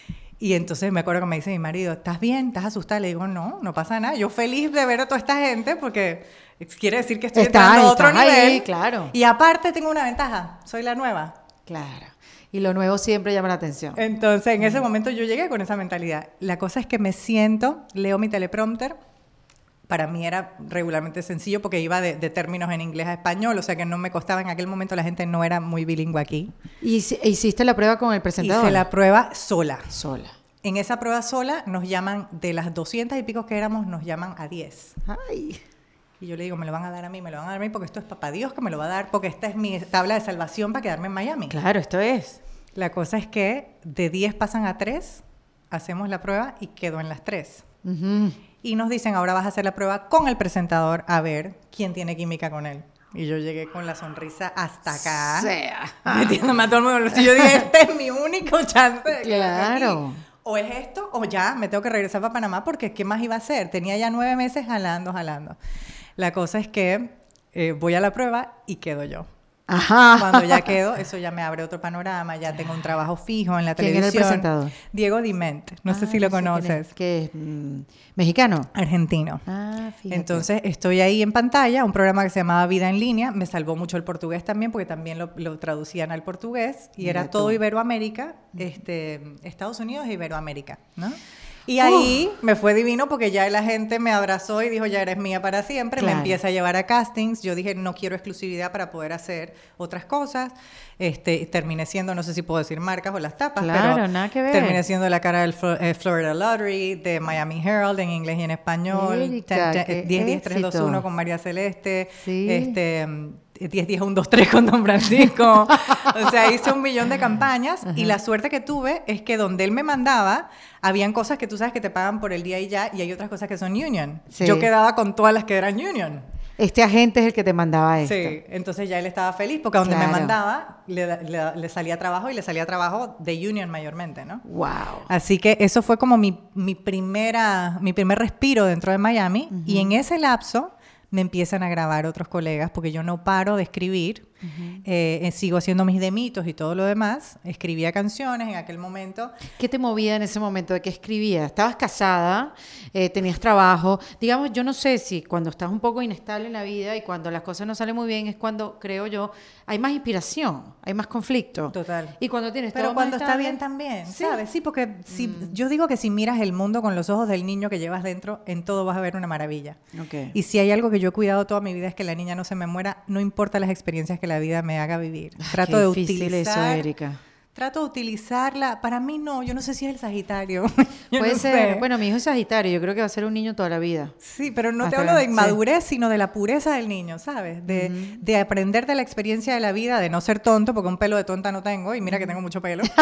Y entonces me acuerdo que me dice mi marido, ¿estás bien? ¿Estás asustada? Le digo, no, no pasa nada. Yo feliz de ver a toda esta gente porque quiere decir que estoy Está- entrando a otro estás nivel. ahí, claro. Y aparte tengo una ventaja, soy la nueva. Claro. Y lo nuevo siempre llama la atención. Entonces en ese momento yo llegué con esa mentalidad. La cosa es que me siento, leo mi teleprompter. Para mí era regularmente sencillo porque iba de, de términos en inglés a español, o sea que no me costaba. En aquel momento la gente no era muy bilingüe aquí. ¿Y hici- hiciste la prueba con el presentador? Hice la prueba sola. Sola. En esa prueba sola nos llaman, de las doscientas y pico que éramos, nos llaman a diez. Ay. Y yo le digo, me lo van a dar a mí, me lo van a dar a mí, porque esto es papá Dios que me lo va a dar, porque esta es mi tabla de salvación para quedarme en Miami. Claro, esto es. La cosa es que de diez pasan a tres, hacemos la prueba y quedo en las tres. Ujú. Y nos dicen, ahora vas a hacer la prueba con el presentador a ver quién tiene química con él. Y yo llegué con la sonrisa hasta acá, Sea. metiéndome a todo el mundo en los- y yo dije, este es mi único chance de quedarme Claro. aquí. O es esto, o ya me tengo que regresar para Panamá, porque ¿qué más iba a hacer? Tenía ya nueve meses jalando, jalando. La cosa es que eh, voy a la prueba y quedo yo. Ajá. Cuando ya quedo, eso ya me abre otro panorama, ya tengo un trabajo fijo en la ¿Quién era el televisión. presentador? Diego Diment, no sé Ah, si lo sé quién conoces, es. ¿Qué es? Mm, ¿Mexicano? argentino. Ah, fíjate. Entonces estoy ahí en pantalla, un programa que se llamaba Vida en Línea, me salvó mucho el portugués también, porque también lo, lo traducían al portugués, y Mira era todo tú. Iberoamérica, este, Estados Unidos e Iberoamérica, ¿no? Y ahí me fue divino porque ya la gente me abrazó y dijo, ya eres mía para siempre. Claro. Me empieza a llevar a castings. Yo dije, no quiero exclusividad para poder hacer otras cosas. Este, terminé siendo, no sé si puedo decir marcas o las tapas, Claro, pero nada que ver. terminé siendo la cara del Flo- eh, Florida Lottery, de Miami Herald en inglés y en español. Erika, Ten- ten- qué diez diez tres dos uno éxito. con María Celeste. Sí. Este, mm, diez diez uno dos tres con Don Francisco. O sea, hice un millón de campañas y la suerte que tuve es que donde él me mandaba, habían cosas que tú sabes que te pagan por el día y ya, y hay otras cosas que son union. Sí. Yo quedaba con todas las que eran union. Este agente es el que te mandaba esto. Sí, entonces ya él estaba feliz porque a donde Claro. me mandaba le, le- le salía trabajo y le salía trabajo de union mayormente, ¿no? Wow. Así que eso fue como mi, mi, primera, mi primer respiro dentro de Miami. Y en ese lapso me empiezan a grabar otros colegas porque yo no paro de escribir. Eh, eh, sigo haciendo mis demitos y todo lo demás. Escribía canciones en aquel momento. ¿Qué te movía en ese momento? ¿De qué escribías? ¿Estabas casada? Eh, ¿Tenías trabajo? Digamos, yo no sé si cuando estás un poco inestable en la vida y cuando las cosas no salen muy bien es cuando, creo yo, hay más inspiración, hay más conflicto. Total. Y cuando tienes Pero todo cuando más está estable- bien también, Sí. ¿sabes? Sí, porque si, yo digo que si miras el mundo con los ojos del niño que llevas dentro, en todo vas a ver una maravilla. Ok. Y si hay algo que yo he cuidado toda mi vida es que la niña no se me muera, no importa las experiencias que la vida me haga vivir. Trato Qué de difícil utilizar, eso, Erika. trato de utilizarla. Para mí no, yo no sé si es el Sagitario. Yo Puede no ser. sé. Bueno, mi hijo es Sagitario, yo creo que va a ser un niño toda la vida. Sí, pero no te Hasta- hablo de sí. inmadurez, sino de la pureza del niño, ¿sabes? De, de aprender de la experiencia de la vida, de no ser tonto, porque un pelo de tonta no tengo, y mira que tengo mucho pelo.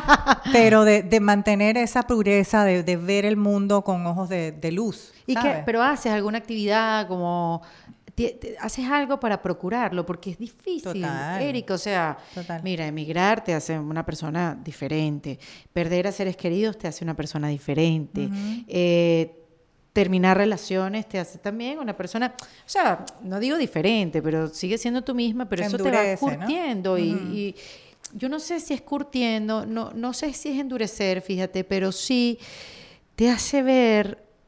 Pero de, de mantener esa pureza, de, de ver el mundo con ojos de, de luz. ¿Y ¿sabes? qué? ¿Pero haces alguna actividad como... ti- ti- haces algo para procurarlo? Porque es difícil, Total. Erika. O sea, Total. mira, emigrar te hace una persona diferente. Perder a seres queridos te hace una persona diferente. Eh, terminar relaciones te hace también una persona... O sea, no digo diferente, pero sigue siendo tú misma, pero Se eso te va endurece, ¿no? curtiendo y... y yo no sé si es curtiendo, no, no sé si es endurecer, fíjate, pero sí te hace ver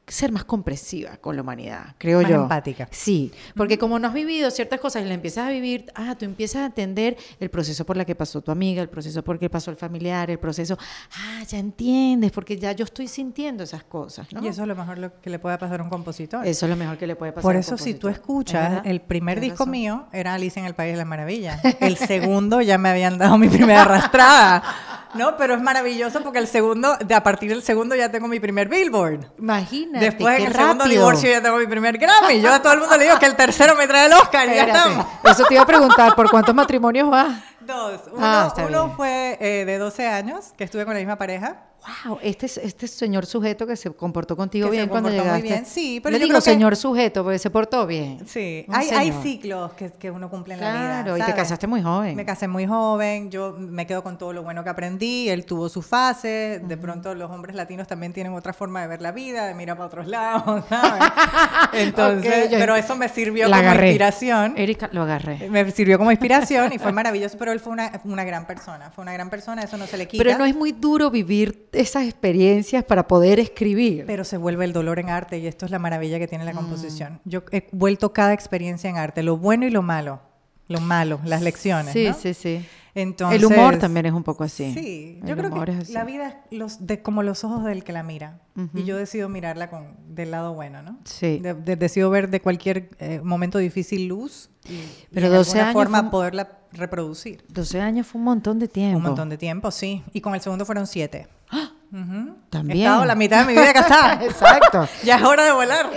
ser más comprensiva con la humanidad, creo Más yo. empática. Sí, porque como no has vivido ciertas cosas y las empiezas a vivir, ah, tú empiezas a entender el proceso por la que pasó tu amiga, el proceso por el que pasó el familiar, el proceso, ah, ya entiendes, porque ya yo estoy sintiendo esas cosas, ¿no? Y eso es lo mejor lo que le puede pasar a un compositor. Eso es lo mejor que le puede pasar Por a un eso, si tú compositor. escuchas, ¿Es verdad? el primer Tienes disco razón. mío era Alicia en el País de las Maravillas. El segundo ya me habían dado mi primera arrastrada. No, pero es maravilloso porque el segundo, de a partir del segundo ya tengo mi primer Billboard. Imagínate, Después, qué en el segundo rápido. divorcio ya tengo mi primer Grammy. Yo a todo el mundo le digo que el tercero me trae el Oscar y ya Espérate, estamos. eso te iba a preguntar, ¿por cuántos matrimonios vas? Dos. Uno, Ah, está uno bien. fue eh, de doce años, que estuve con la misma pareja. Wow, este, este señor sujeto que se comportó contigo Que se bien cuando comportó muy llegaste. bien, sí, pero Le yo digo creo que- señor sujeto porque se portó bien. Sí, Un hay, hay señor. ciclos que, que uno cumple en la vida. Claro, y te ¿sabes? casaste muy joven. Me casé muy joven, yo me quedo con todo lo bueno que aprendí, él tuvo su fase, de pronto los hombres latinos también tienen otra forma de ver la vida, de mirar para otros lados, ¿sabes? Entonces, Ok, yo- pero eso me sirvió La como agarré. inspiración. Erika, lo agarré. Me sirvió como inspiración y fue maravilloso, pero él fue una, una gran persona, fue una gran persona, eso no se le quita. Pero no es muy duro vivir esas experiencias para poder escribir. Pero se vuelve el dolor en arte y esto es la maravilla que tiene la Mm. composición. Yo he vuelto cada experiencia en arte, lo bueno y lo malo. Lo malo, las lecciones, Sí, ¿no? sí, sí. Entonces, El humor también es un poco así. Sí, El yo creo humor que es así. la vida es los, de, como los ojos del que la mira. Y yo decido mirarla con, del lado bueno, ¿no? Sí. De- de- decido ver de cualquier eh, momento difícil luz y, Pero y de doce alguna años forma fue un- poderla reproducir. doce años fue un montón de tiempo. Un montón de tiempo, sí. Y con el segundo fueron siete. Ujú. También. He estado la mitad de mi vida casada. Exacto. Ya es hora de volar.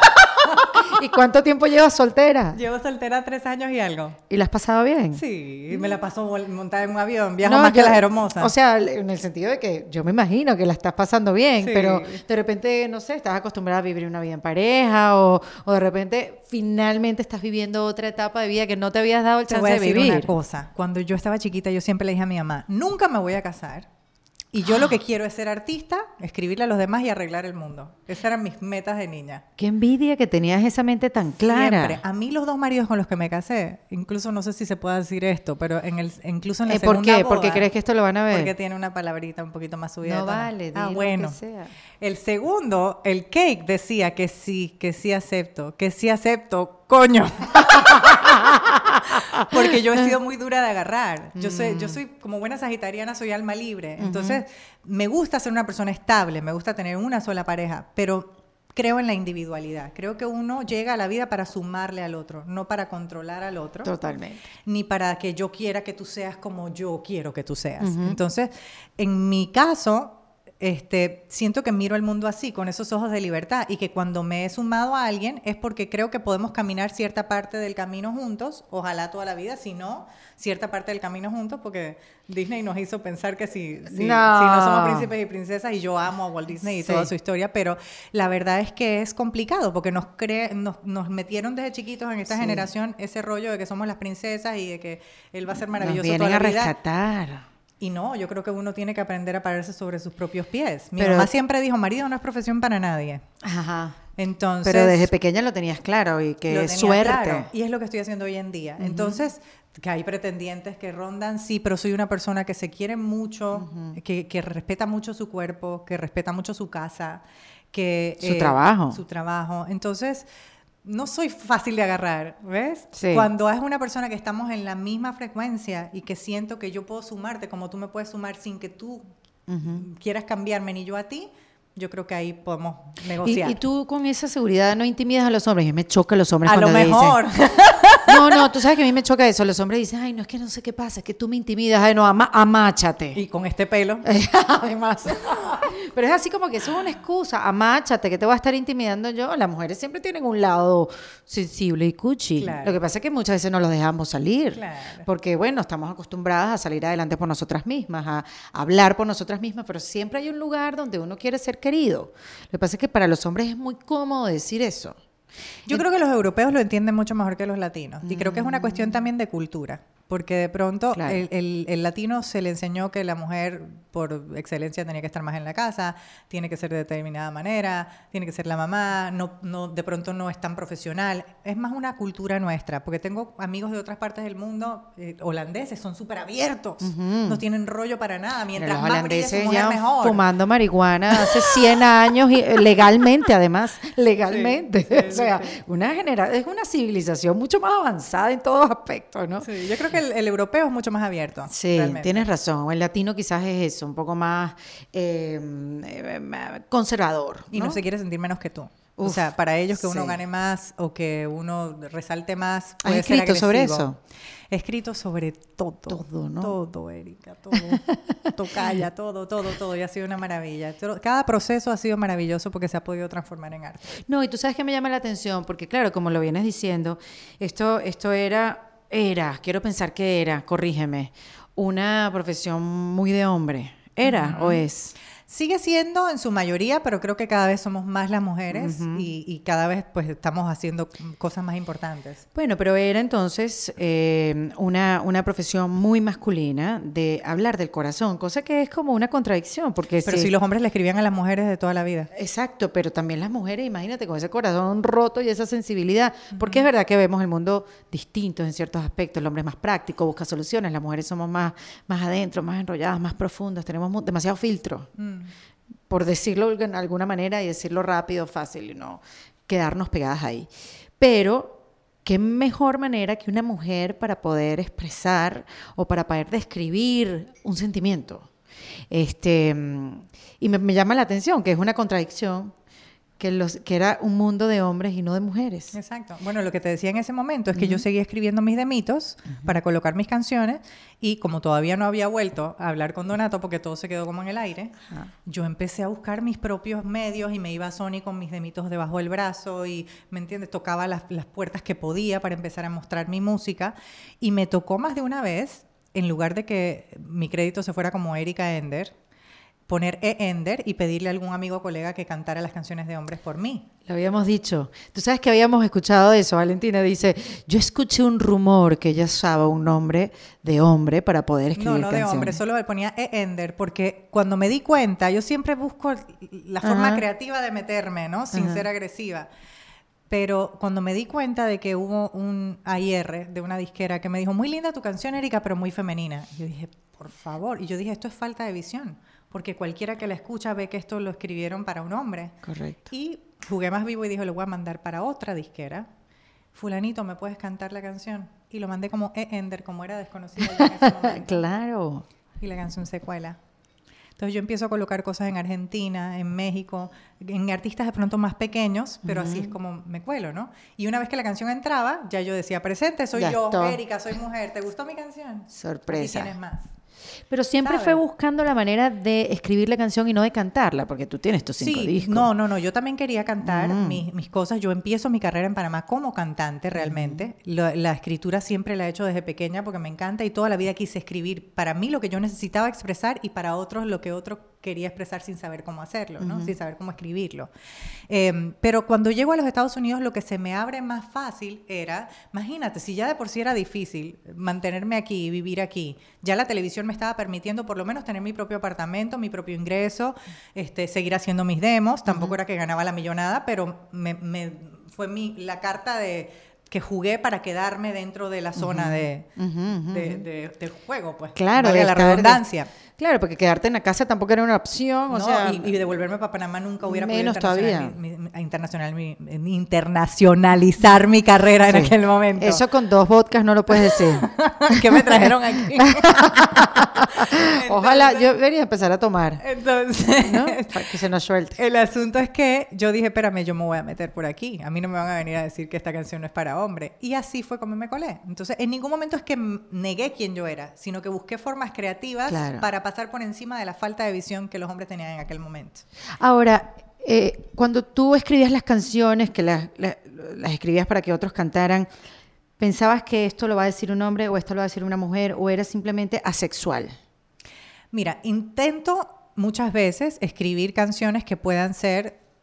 ¿Y cuánto tiempo llevas soltera? Llevo soltera tres años y algo. ¿Y la has pasado bien? Sí, me la paso vol- montada en un avión. Viajo No, más que yo- las hermosas. O sea, en el sentido de que yo me imagino que la estás pasando bien, Sí. pero de repente, no sé, estás acostumbrada a vivir una vida en pareja o, o de repente finalmente estás viviendo otra etapa de vida que no te habías dado el Te chance voy a de decir vivir. una cosa. Cuando yo estaba chiquita, yo siempre le dije a mi mamá, nunca me voy a casar. Y yo lo que quiero es ser artista, escribirle a los demás y arreglar el mundo. Esas eran mis metas de niña. Qué envidia que tenías esa mente tan clara. Siempre. A mí los dos maridos con los que me casé, incluso no sé si se puede decir esto, pero en el, incluso en la Eh, ¿por segunda qué? boda, ¿Porque crees que esto lo van a ver? Porque tiene una palabrita un poquito más subida. No de tono. vale, di Ah, lo bueno. que sea. El segundo, el cake, decía que sí, que sí acepto, que sí acepto, coño. Porque yo he sido muy dura de agarrar. Yo soy, yo soy como buena sagitariana, soy alma libre. Entonces, me gusta ser una persona estable, me gusta tener una sola pareja, pero creo en la individualidad. Creo que uno llega a la vida para sumarle al otro, no para controlar al otro. Totalmente. Ni para que yo quiera que tú seas como yo quiero que tú seas. Entonces, en mi caso, este, siento que miro el mundo así, con esos ojos de libertad, y que cuando me he sumado a alguien es porque creo que podemos caminar cierta parte del camino juntos, ojalá toda la vida, si no, cierta parte del camino juntos, porque Disney nos hizo pensar que si, si, No. si no somos príncipes y princesas, y yo amo a Walt Disney y Sí. toda su historia, pero la verdad es que es complicado, porque nos, cre nos, nos metieron desde chiquitos en esta Sí. generación ese rollo de que somos las princesas y de que él va a ser Nos maravilloso vienen toda a la vida. rescatar. Y no, yo creo que uno tiene que aprender a pararse sobre sus propios pies. Mi Pero- mamá siempre dijo, marido no es profesión para nadie. Ajá. Entonces, Pero desde pequeña lo tenías claro y que lo es tenía suerte. claro, y es lo que estoy haciendo hoy en día. Entonces, que hay pretendientes que rondan, sí, pero soy una persona que se quiere mucho, que, que respeta mucho su cuerpo, que respeta mucho su casa, que... Su trabajo. Su trabajo. Entonces, no soy fácil de agarrar, ¿ves? Sí. Cuando es una persona que estamos en la misma frecuencia y que siento que yo puedo sumarte como tú me puedes sumar sin que tú quieras cambiarme ni yo a ti, yo creo que ahí podemos Y, negociar. y tú con esa seguridad no intimidas a los hombres. Y me choca a los hombres a lo cuando me mejor. dicen, no, no, tú sabes que a mí me choca eso. Los hombres dicen, ay, no, es que no sé qué pasa, es que tú me intimidas. Ay, no, ama, amáchate. Y con este pelo. Además. Pero es así como que eso es una excusa. Amáchate, que te voy a estar intimidando yo. Las mujeres siempre tienen un lado sensible y cuchi. Claro. Lo que pasa es que muchas veces no los dejamos salir. Claro. Porque, bueno, estamos acostumbradas a salir adelante por nosotras mismas, a hablar por nosotras mismas, pero siempre hay un lugar donde uno quiere ser querido. Lo que pasa es que para los hombres es muy cómodo decir eso. Yo creo que los europeos lo entienden mucho mejor que los latinos. Y creo que es una cuestión también de cultura. porque de pronto Claro. el, el, el latino se le enseñó que la mujer por excelencia tenía que estar más en la casa, tiene que ser de determinada manera, tiene que ser la mamá, no, no, de pronto no es tan profesional. Es más una cultura nuestra, porque tengo amigos de otras partes del mundo, eh, holandeses, son súper abiertos, uh-huh. no tienen rollo para nada, mientras Los más brille su mujer, ya mejor. Fumando marihuana hace cien años, y legalmente además, legalmente. Sí, sí, o sea, sí. una genera es una civilización mucho más avanzada en todos aspectos, ¿no? Sí, yo creo que el, el europeo es mucho más abierto. Sí, realmente. Tienes razón. El latino quizás es eso, un poco más eh, eh, conservador, ¿no? Y no se quiere sentir menos que tú. Uf, o sea, para ellos que uno sí. gane más o que uno resalte más ¿Has puede ser escrito agresivo. sobre eso? He escrito sobre todo. Todo, ¿no? Todo, Erika, todo. Tocaya, todo, todo, todo. Y ha sido una maravilla. Cada proceso ha sido maravilloso porque se ha podido transformar en arte. No, y tú sabes que me llama la atención, porque claro, como lo vienes diciendo, esto, esto era, era, quiero pensar que era, corrígeme, una profesión muy de hombre. ¿Era uh-huh. o es? Sigue siendo en su mayoría, pero creo que cada vez somos más las mujeres uh-huh. y, y cada vez pues estamos haciendo cosas más importantes. Bueno, pero era entonces eh, una, una profesión muy masculina de hablar del corazón, cosa que es como una contradicción. Porque pero si, si los hombres le escribían a las mujeres de toda la vida. Exacto, pero también las mujeres, imagínate, con ese corazón roto y esa sensibilidad, uh-huh. porque es verdad que vemos el mundo distinto en ciertos aspectos. El hombre es más práctico, busca soluciones, las mujeres somos más, más adentro, más enrolladas, más profundas, tenemos mu- demasiado filtro. Uh-huh. Por decirlo de alguna manera y decirlo rápido, fácil y no quedarnos pegadas ahí. Pero qué mejor manera que una mujer para poder expresar o para poder describir un sentimiento. Este, y me, me llama la atención que es una contradicción. Que, los, que era un mundo de hombres y no de mujeres. Exacto. Bueno, lo que te decía en ese momento es que uh-huh. yo seguía escribiendo mis demitos uh-huh. para colocar mis canciones y como todavía no había vuelto a hablar con Donato porque todo se quedó como en el aire, uh-huh. yo empecé a buscar mis propios medios y me iba a Sony con mis demitos debajo del brazo y, ¿me entiendes? Tocaba las, las puertas que podía para empezar a mostrar mi música y me tocó más de una vez, en lugar de que mi crédito se fuera como Erika Ender, poner E. Ender y pedirle a algún amigo o colega que cantara las canciones de hombres por mí. Lo habíamos dicho. Tú sabes que habíamos escuchado eso. Valentina dice, yo escuché un rumor que ella usaba un nombre de hombre para poder escribir canciones. No, no canciones. de hombre, solo le ponía E. Ender, porque cuando me di cuenta, yo siempre busco la forma uh-huh. creativa de meterme, ¿no? Sin uh-huh. ser agresiva. Pero cuando me di cuenta de que hubo un A R de una disquera que me dijo, muy linda tu canción, Erika, pero muy femenina. Y yo dije, por favor. Y yo dije, esto es falta de visión. Porque cualquiera que la escucha ve que esto lo escribieron para un hombre. Correcto. Y jugué más vivo y dije, lo voy a mandar para otra disquera. Fulanito, ¿me puedes cantar la canción? Y lo mandé como E. Ender, como era desconocida en ese momento. Claro. Y la canción se cuela. Entonces yo empiezo a colocar cosas en Argentina, en México, en artistas de pronto más pequeños, pero uh-huh. así es como me cuelo, ¿no? Y una vez que la canción entraba, ya yo decía, presente, soy ya yo, estoy. Erika, soy mujer. ¿Te gustó mi canción? Sorpresa. Y tienes más. Pero siempre ¿sabes? Fue buscando la manera de escribir la canción y no de cantarla, porque tú tienes tus cinco sí, discos. No, no, no. Yo también quería cantar mm. mis, mis cosas. Yo empiezo mi carrera en Panamá como cantante realmente. Mm. La, la escritura siempre la he hecho desde pequeña porque me encanta y toda la vida quise escribir para mí lo que yo necesitaba expresar y para otros lo que otros quería expresar sin saber cómo hacerlo, ¿no? Uh-huh. Sin saber cómo escribirlo. Eh, pero cuando llego a los Estados Unidos, lo que se me abre más fácil era, imagínate, si ya de por sí era difícil mantenerme aquí, vivir aquí, ya la televisión me estaba permitiendo por lo menos tener mi propio apartamento, mi propio ingreso, este, seguir haciendo mis demos, tampoco uh-huh. era que ganaba la millonada, pero me, me fue mi, la carta de que jugué para quedarme dentro de la zona uh-huh. de, uh-huh. de, de, de juego, pues. Claro, valga la redundancia. De, claro, porque quedarte en la casa tampoco era una opción, o no, sea... Y, y devolverme para Panamá nunca hubiera menos podido todavía. Mi, mi, internacional, mi, mi, internacionalizar mi carrera sí. en aquel momento. Eso con dos vodkas no lo puedes decir. ¿Qué me trajeron aquí? Ojalá, yo venía a empezar a tomar. Entonces... ¿no? Para que se nos suelte. El asunto es que yo dije, espérame, yo me voy a meter por aquí. A mí no me van a venir a decir que esta canción no es para hombre. Y así fue como me colé. Entonces, en ningún momento es que negué quién yo era, sino que busqué formas creativas claro. para pasar por encima de la falta de visión que los hombres tenían en aquel momento. Ahora, eh, cuando tú escribías las canciones, que las, las, las escribías para que otros cantaran, ¿pensabas que esto lo va a decir un hombre o esto lo va a decir una mujer o era simplemente asexual? Mira, intento muchas veces escribir canciones que puedan ser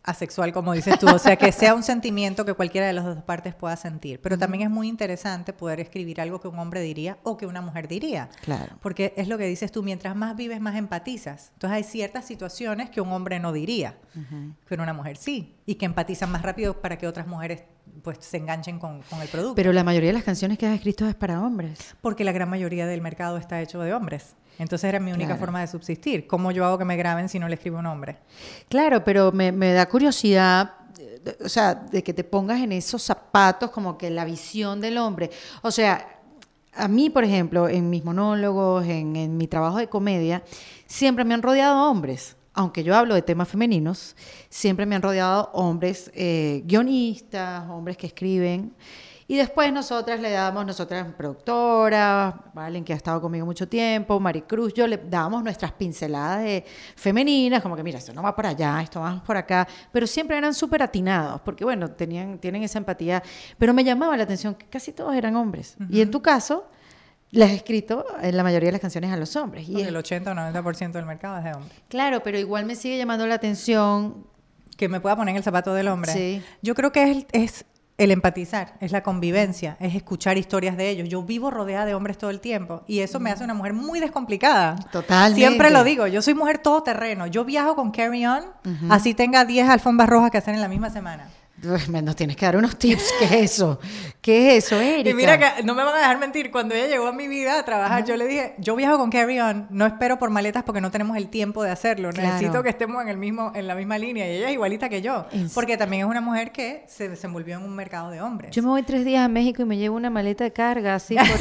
asexual, como dices tú, o sea, que sea un sentimiento que cualquiera de las dos partes pueda sentir. Pero también es muy interesante poder escribir algo que un hombre diría o que una mujer diría. Claro. Porque es lo que dices tú, mientras más vives, más empatizas. Entonces hay ciertas situaciones que un hombre no diría, uh-huh. pero una mujer sí, y que empatizan más rápido para que otras mujeres pues se enganchen con, con el producto. Pero la mayoría de las canciones que has escrito es para hombres. Porque la gran mayoría del mercado está hecho de hombres. Entonces era mi única claro. forma de subsistir. ¿Cómo yo hago que me graben si no le escribo un hombre? Claro, pero me, me da curiosidad, o sea, de que te pongas en esos zapatos, como que la visión del hombre. O sea, a mí, por ejemplo, en mis monólogos, en, en mi trabajo de comedia, siempre me han rodeado hombres. Aunque yo hablo de temas femeninos, siempre me han rodeado hombres eh, guionistas, hombres que escriben. Y después nosotras le damos, nosotras productoras, Valen, que ha estado conmigo mucho tiempo, Maricruz, yo le dábamos nuestras pinceladas de femeninas, como que mira, esto no va por allá, esto va por acá, pero siempre eran súper atinados, porque bueno, tenían, tienen esa empatía, pero me llamaba la atención que casi todos eran hombres. Uh-huh. Y en tu caso, le has escrito en la mayoría de las canciones a los hombres. Y es, el ochenta o noventa por ciento del mercado es de hombres. Claro, pero igual me sigue llamando la atención. Que me pueda poner en el zapato del hombre. Sí. Yo creo que es... es el empatizar, es la convivencia, es escuchar historias de ellos. Yo vivo rodeada de hombres todo el tiempo y eso me hace una mujer muy descomplicada. Totalmente. Siempre lo digo, yo soy mujer todoterreno. Yo viajo con Carry On, uh-huh. así tenga diez alfombras rojas que hacer en la misma semana. Nos tienes que dar unos tips. ¿Qué es eso? ¿Qué es eso, Erika? Y mira que no me van a dejar mentir. Cuando ella llegó a mi vida a trabajar, uh-huh. yo le dije, yo viajo con Carry On, no espero por maletas porque no tenemos el tiempo de hacerlo. Claro. Necesito que estemos en el mismo, en la misma línea. Y ella es igualita que yo. Es... Porque también es una mujer que se desenvolvió en un mercado de hombres. Yo me voy tres días a México y me llevo una maleta de carga, así por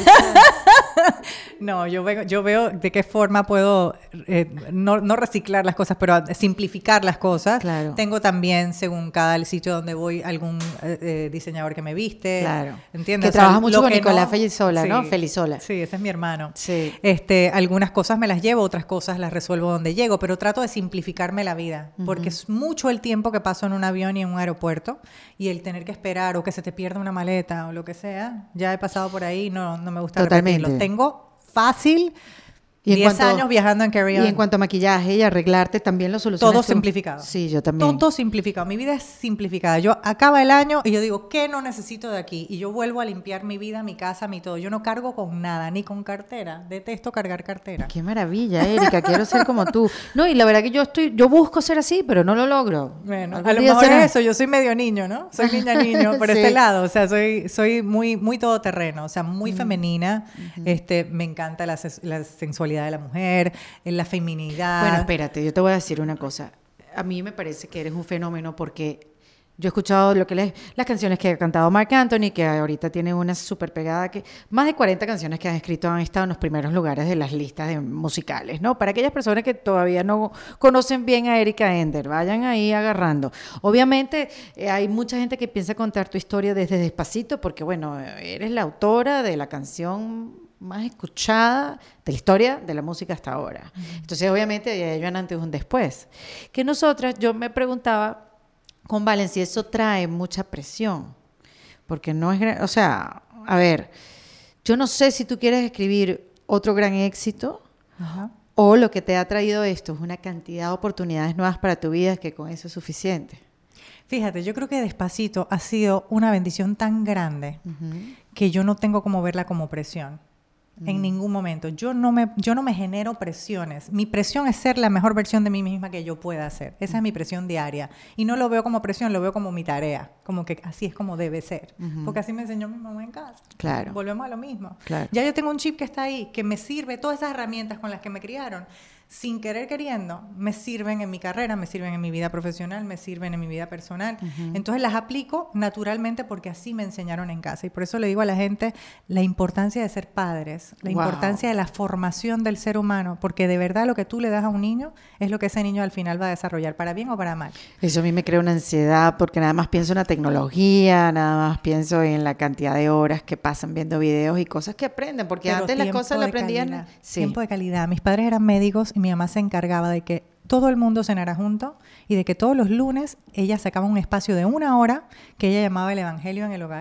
No, yo veo, yo veo de qué forma puedo eh, no, no reciclar las cosas, pero simplificar las cosas. Claro. Tengo también, según cada sitio donde voy, algún eh, eh, diseñador que me viste. Claro. ¿Entiendes? Que trabaja mucho lo con que Nicolás no, Felizola, sí, ¿no? Felizola. Sí, ese es mi hermano. Sí. Este, algunas cosas me las llevo, otras cosas las resuelvo donde llego, pero trato de simplificarme la vida, uh-huh. porque es mucho el tiempo que paso en un avión y en un aeropuerto, y el tener que esperar o que se te pierda una maleta o lo que sea, ya he pasado por ahí, no, no me gusta Totalmente. repetirlo. Tengo fácil y diez años viajando en Carry On. Y en cuanto a maquillaje y arreglarte, también lo solucionas todo tú. Simplificado. Sí, yo también. Todo simplificado. Mi vida es simplificada. Yo acaba el año y yo digo, ¿qué no necesito de aquí? Y yo vuelvo a limpiar mi vida, mi casa, mi todo. Yo no cargo con nada, ni con cartera. Detesto cargar cartera. Qué maravilla, Erika. Quiero ser como tú. No, y la verdad que yo estoy, yo busco ser así, pero no lo logro. Bueno, a lo mejor será? es eso. Yo soy medio niño, ¿no? Soy niña niño por sí. este lado. O sea, soy, soy muy, muy todoterreno. O sea, muy mm. femenina. Mm-hmm. Este, me encanta la, la sensualidad de la mujer, en la feminidad. Bueno, espérate, yo te voy a decir una cosa. A mí me parece que eres un fenómeno porque yo he escuchado lo que les, las canciones que ha cantado Marc Anthony, que ahorita tiene una súper pegada, que más de cuarenta canciones que has escrito han estado en los primeros lugares de las listas de musicales, ¿no? Para aquellas personas que todavía no conocen bien a Erika Ender, vayan ahí agarrando. Obviamente eh, hay mucha gente que piensa contar tu historia desde Despacito, porque bueno, eres la autora de la canción más escuchada de la historia de la música hasta ahora. Uh-huh. Entonces, obviamente, hay un antes y un después. Que nosotras, yo me preguntaba con Valen si eso trae mucha presión, porque no es, o sea, a ver, yo no sé si tú quieres escribir otro gran éxito uh-huh. o lo que te ha traído esto es una cantidad de oportunidades nuevas para tu vida que con eso es suficiente. Fíjate, yo creo que Despacito ha sido una bendición tan grande uh-huh. que yo no tengo como verla como presión. En mm. ningún momento. Yo no, me, yo no me genero presiones. Mi presión es ser la mejor versión de mí misma que yo pueda ser. Esa mm. es mi presión diaria. Y no lo veo como presión, lo veo como mi tarea. Como que así es como debe ser. Mm-hmm. Porque así me enseñó mi mamá en casa. Claro. Volvemos a lo mismo. Claro. Ya yo tengo un chip que está ahí, que me sirve, todas esas herramientas con las que me criaron, sin querer queriendo, me sirven en mi carrera, me sirven en mi vida profesional, me sirven en mi vida personal. Uh-huh. Entonces las aplico naturalmente porque así me enseñaron en casa. Y por eso le digo a la gente la importancia de ser padres, la wow. importancia de la formación del ser humano, porque de verdad lo que tú le das a un niño es lo que ese niño al final va a desarrollar, para bien o para mal. Eso a mí me crea una ansiedad porque nada más pienso en la tecnología, nada más pienso en la cantidad de horas que pasan viendo videos y cosas que aprenden, porque Pero antes las cosas las aprendían... Sí. Tiempo de calidad. Mis padres eran médicos y mi mamá se encargaba de que todo el mundo cenara junto y de que todos los lunes ella sacaba un espacio de una hora que ella llamaba el Evangelio en el hogar.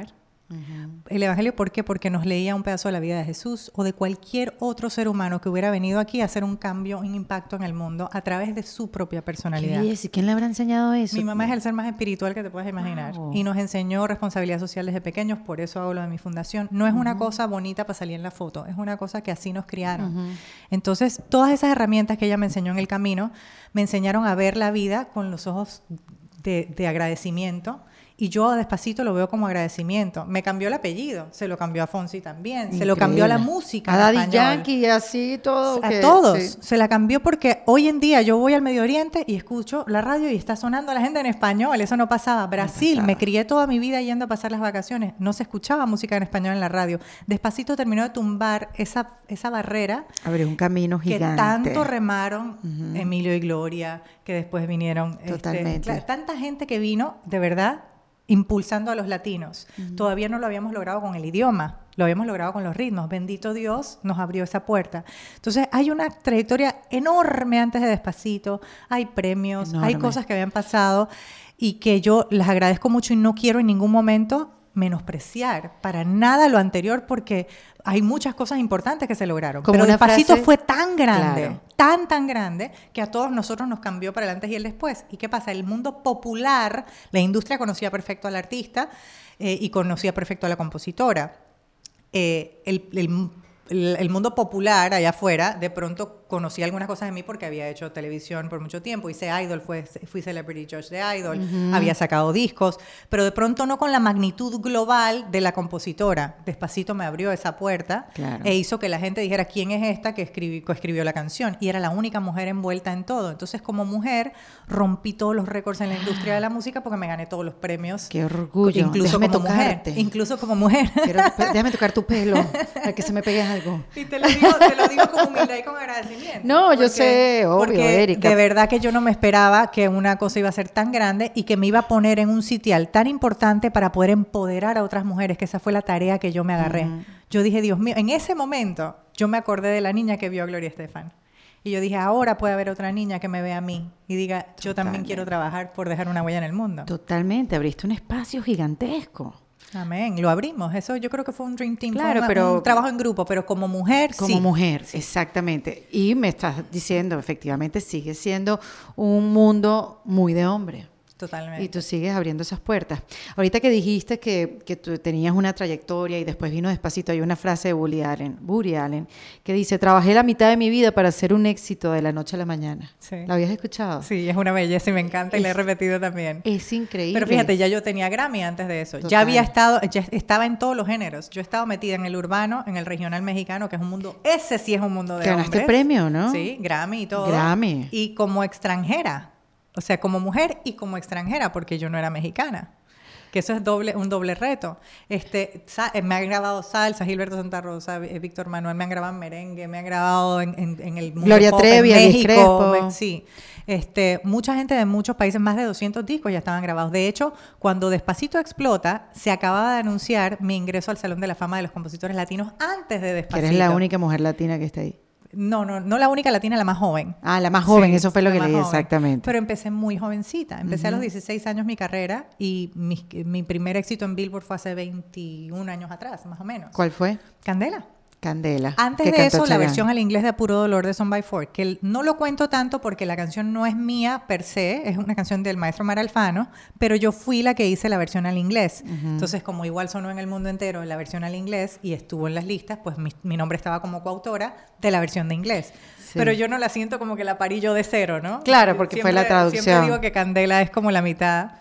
Uh-huh. El Evangelio, ¿por qué? Porque nos leía un pedazo de la vida de Jesús o de cualquier otro ser humano que hubiera venido aquí a hacer un cambio, un impacto en el mundo a través de su propia personalidad. ¿Y quién le habrá enseñado eso? Mi mamá es el ser más espiritual que te puedes imaginar. Wow. Y nos enseñó responsabilidad social desde pequeños, por eso hago lo de mi fundación. No es uh-huh. una cosa bonita para salir en la foto, es una cosa que así nos criaron. Uh-huh. Entonces, todas esas herramientas que ella me enseñó en el camino, me enseñaron a ver la vida con los ojos de, de agradecimiento. Y yo Despacito lo veo como agradecimiento. Me cambió el apellido, se lo cambió a Fonsi también, Increíble. Se lo cambió a la música. A Daddy Yankee, así todo. A que, todos, sí. se la cambió porque hoy en día yo voy al Medio Oriente y escucho la radio y está sonando la gente en español, eso no pasaba. Brasil, no pasaba. Me crié toda mi vida yendo a pasar las vacaciones, no se escuchaba música en español en la radio. Despacito terminó de tumbar esa, esa barrera. Abrió un camino gigante. Que tanto remaron uh-huh. Emilio y Gloria, que después vinieron. Totalmente. Este, tanta gente que vino, de verdad, impulsando a los latinos. Uh-huh. Todavía no lo habíamos logrado con el idioma, lo habíamos logrado con los ritmos. Bendito Dios nos abrió esa puerta. Entonces hay una trayectoria enorme antes de Despacito, hay premios, enorme. Hay cosas que habían pasado y que yo las agradezco mucho y no quiero en ningún momento menospreciar para nada lo anterior porque hay muchas cosas importantes que se lograron. Como pero Despacito frase, fue tan grande, claro. tan, tan grande, que a todos nosotros nos cambió para el antes y el después. ¿Y qué pasa? El mundo popular, la industria conocía perfecto al artista eh, y conocía perfecto a la compositora. Eh, el, el, el, el mundo popular allá afuera, de pronto conocí algunas cosas de mí porque había hecho televisión por mucho tiempo, hice Idol, fue, fui Celebrity Judge de Idol, uh-huh. había sacado discos, pero de pronto no con la magnitud global de la compositora. Despacito me abrió esa puerta claro. e hizo que la gente dijera quién es esta que escribió, escribió la canción, y era la única mujer envuelta en todo. Entonces, como mujer, rompí todos los récords en la industria de la música porque me gané todos los premios. ¡Qué orgullo! Incluso déjame como tocarte. mujer. Incluso como mujer. Quiero, déjame tocar tu pelo para que se me pegue algo. Y te lo digo, te lo digo con humildad y con agradecimiento. No, porque, yo sé, obvio, porque Erika. De verdad que yo no me esperaba que una cosa iba a ser tan grande y que me iba a poner en un sitial tan importante para poder empoderar a otras mujeres, que esa fue la tarea que yo me agarré. Uh-huh. Yo dije, Dios mío, en ese momento yo me acordé de la niña que vio a Gloria Estefan. Y yo dije, ahora puede haber otra niña que me vea a mí y diga, yo Totalmente. También quiero trabajar por dejar una huella en el mundo. Totalmente, abriste un espacio gigantesco. Amén, lo abrimos. Eso yo creo que fue un dream team, claro, fue una, pero, un trabajo en grupo, pero como mujer, como sí. mujer, sí. Exactamente. Y me estás diciendo, efectivamente, sigue siendo un mundo muy de hombre. Totalmente. Y tú sigues abriendo esas puertas. Ahorita que dijiste que, que tú tenías una trayectoria y después vino Despacito, hay una frase de Woody Allen, Woody Allen, que dice, trabajé la mitad de mi vida para hacer un éxito de la noche a la mañana. Sí. ¿La habías escuchado? Sí, es una belleza y me encanta es, y la he repetido también. Es increíble. Pero fíjate, ya yo tenía Grammy antes de eso. Total. Ya había estado, ya estaba en todos los géneros. Yo he estado metida en el urbano, en el regional mexicano, que es un mundo, ese sí es un mundo de Ganaste hombres. premio, ¿no? Sí, Grammy y todo. Grammy. Y como extranjera. O sea, como mujer y como extranjera, porque yo no era mexicana. Que eso es doble, un doble reto. Este, me han grabado salsa, Gilberto Santa Rosa, Víctor Manuel, me han grabado merengue, me han grabado en, en, en el mundo Gloria pop, Trevi, en México. Crespo. Me, sí. Este, mucha gente de muchos países, más de doscientos discos ya estaban grabados. De hecho, cuando Despacito explota, se acababa de anunciar mi ingreso al Salón de la Fama de los Compositores Latinos antes de Despacito. Que eres la única mujer latina que está ahí. No, no, no la única latina, la más joven. Ah, la más joven, sí, eso fue lo que leí, joven. Exactamente. Pero empecé muy jovencita. Empecé uh-huh. a los dieciséis años mi carrera y mi, mi primer éxito en Billboard fue hace veintiún años atrás, más o menos. ¿Cuál fue? Candela. Candela. Antes de eso, la versión al inglés de A Puro Dolor de Son by Four, que no lo cuento tanto porque la canción no es mía per se, es una canción del maestro Mar Alfano, pero yo fui la que hice la versión al inglés. Uh-huh. Entonces, como igual sonó en el mundo entero la versión al inglés y estuvo en las listas, pues mi, mi nombre estaba como coautora de la versión de inglés. Sí. Pero yo no la siento como que la parí yo de cero, ¿no? Claro, porque siempre, fue la traducción. Siempre digo que Candela es como la mitad...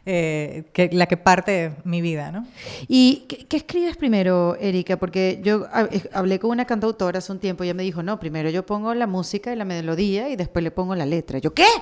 Eh, que, la que parte mi vida, ¿no? ¿Y qué, qué escribes primero, Erika? Porque yo hablé con una cantautora hace un tiempo y ella me dijo, no, primero yo pongo la música y la melodía y después le pongo la letra. ¿Yo qué?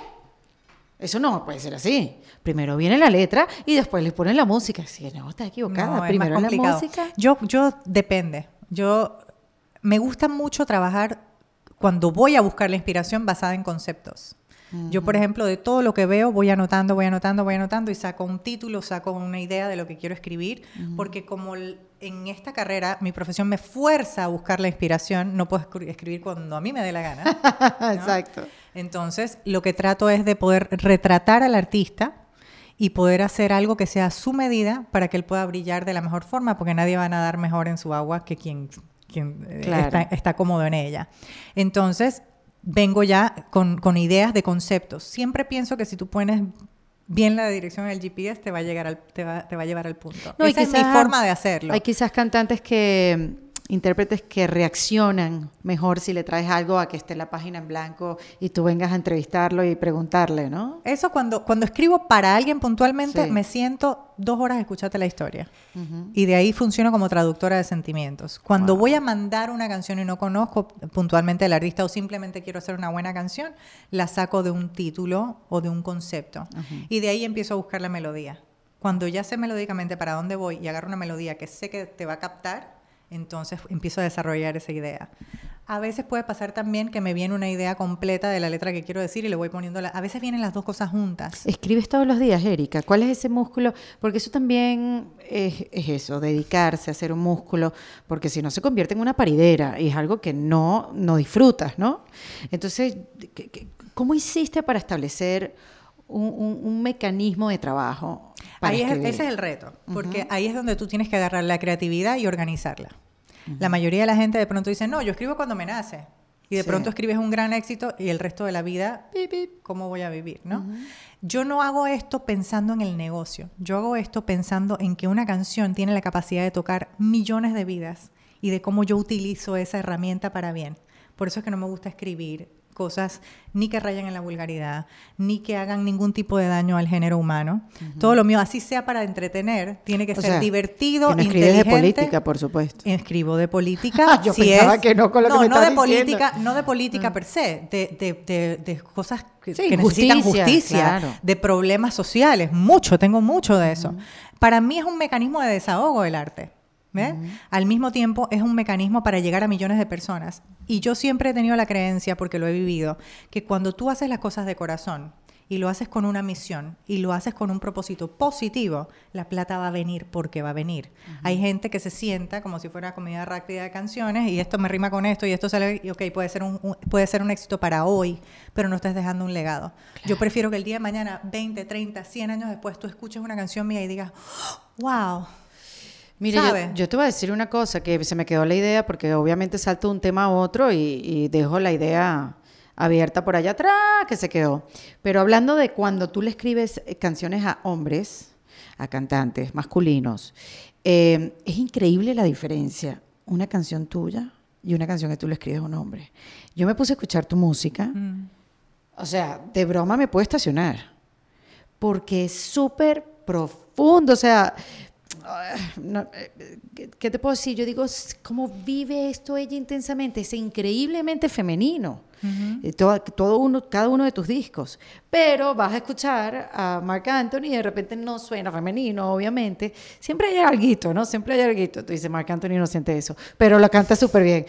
Eso no puede ser así. Primero viene la letra y después le ponen la música. Sí, no, estás equivocada. No, primero la música. Yo, yo depende. Yo me gusta mucho trabajar cuando voy a buscar la inspiración basada en conceptos. Yo, por ejemplo, de todo lo que veo, voy anotando, voy anotando, voy anotando y saco un título, saco una idea de lo que quiero escribir, uh-huh. porque como en esta carrera mi profesión me fuerza a buscar la inspiración, no puedo escribir cuando a mí me dé la gana, ¿no? Exacto. Entonces, lo que trato es de poder retratar al artista y poder hacer algo que sea a su medida para que él pueda brillar de la mejor forma, porque nadie va a nadar mejor en su agua que quien, quien Claro. está, está cómodo en ella. Entonces, vengo ya con, con ideas de conceptos. Siempre pienso que si tú pones bien la dirección del G P S, te va a, llegar al, te va, te va a llevar al punto. No, y Esa es mi quizás forma de hacerlo. Hay quizás cantantes que, intérpretes que reaccionan mejor si le traes algo a que esté la página en blanco y tú vengas a entrevistarlo y preguntarle, ¿no? Eso cuando, cuando escribo para alguien puntualmente, Sí. me siento dos horas a escucharte la historia. Uh-huh. Y de ahí funciono como traductora de sentimientos. Cuando Wow. voy a mandar una canción y no conozco puntualmente al artista o simplemente quiero hacer una buena canción, la saco de un título o de un concepto. Uh-huh. Y de ahí empiezo a buscar la melodía. Cuando ya sé melódicamente para dónde voy y agarro una melodía que sé que te va a captar, entonces empiezo a desarrollar esa idea. A veces puede pasar también que me viene una idea completa de la letra que quiero decir y le voy poniendo... La... A veces vienen las dos cosas juntas. ¿Escribes todos los días, Erika? ¿Cuál es ese músculo? Porque eso también es, es eso, dedicarse a hacer un músculo, porque si no se convierte en una paridera y es algo que no, no disfrutas, ¿no? Entonces, ¿qué- qué- ¿cómo hiciste para establecer un, un- un mecanismo de trabajo para Ahí es, escribir? ese es el reto, porque Ujú. ahí es donde tú tienes que agarrar la creatividad y organizarla. La mayoría de la gente de pronto dice, no, yo escribo cuando me nace. Y de Sí. pronto escribes un gran éxito y el resto de la vida, pip, pip, ¿cómo voy a vivir? ¿No? Yo no hago esto pensando en el negocio. Yo hago esto pensando en que una canción tiene la capacidad de tocar millones de vidas y de cómo yo utilizo esa herramienta para bien. Por eso es que no me gusta escribir cosas ni que rayen en la vulgaridad, ni que hagan ningún tipo de daño al género humano. Uh-huh. Todo lo mío, así sea para entretener, tiene que O ser sea, divertido, que no escribes de inteligente. política, por supuesto. Escribo de política. Yo si pensaba es, que no con lo que no, me no de estabas diciendo. política, no de política per se, de, de, de, de cosas que, Sí, que necesitan justicia, justicia, claro. de problemas sociales, mucho, tengo mucho de eso. Uh-huh. Para mí es un mecanismo de desahogo el arte. ¿Ve? Uh-huh. Al mismo tiempo es un mecanismo para llegar a millones de personas. Y yo siempre he tenido la creencia, porque lo he vivido, que cuando tú haces las cosas de corazón y lo haces con una misión y lo haces con un propósito positivo, la plata va a venir porque va a venir. Uh-huh. Hay gente que se sienta como si fuera comida rápida de canciones y esto me rima con esto y esto sale, y ok, puede ser un, un, puede ser un éxito para hoy, pero no estás dejando un legado. Claro. Yo prefiero que el día de mañana, veinte, treinta, cien años después, tú escuches una canción mía y digas, wow. Mire, yo, yo te voy a decir una cosa, que se me quedó la idea, porque obviamente salto de un tema a otro y, y dejo la idea abierta por allá atrás, que se quedó. Pero hablando de cuando tú le escribes canciones a hombres, a cantantes masculinos, eh, es increíble la diferencia. Una canción tuya y una canción que tú le escribes a un hombre. Yo me puse a escuchar tu música, mm. o sea, de broma me puedo estacionar, porque es súper profundo, o sea... No, ¿qué te puedo decir? Yo digo, ¿cómo vive esto ella intensamente? Es increíblemente femenino. Uh-huh. todo, todo uno, cada uno de tus discos. Pero vas a escuchar a Marc Anthony y de repente no suena femenino, obviamente. Siempre hay alguito, ¿no? Siempre hay alguito. Tú dices, Marc Anthony no siente eso, pero lo canta súper bien.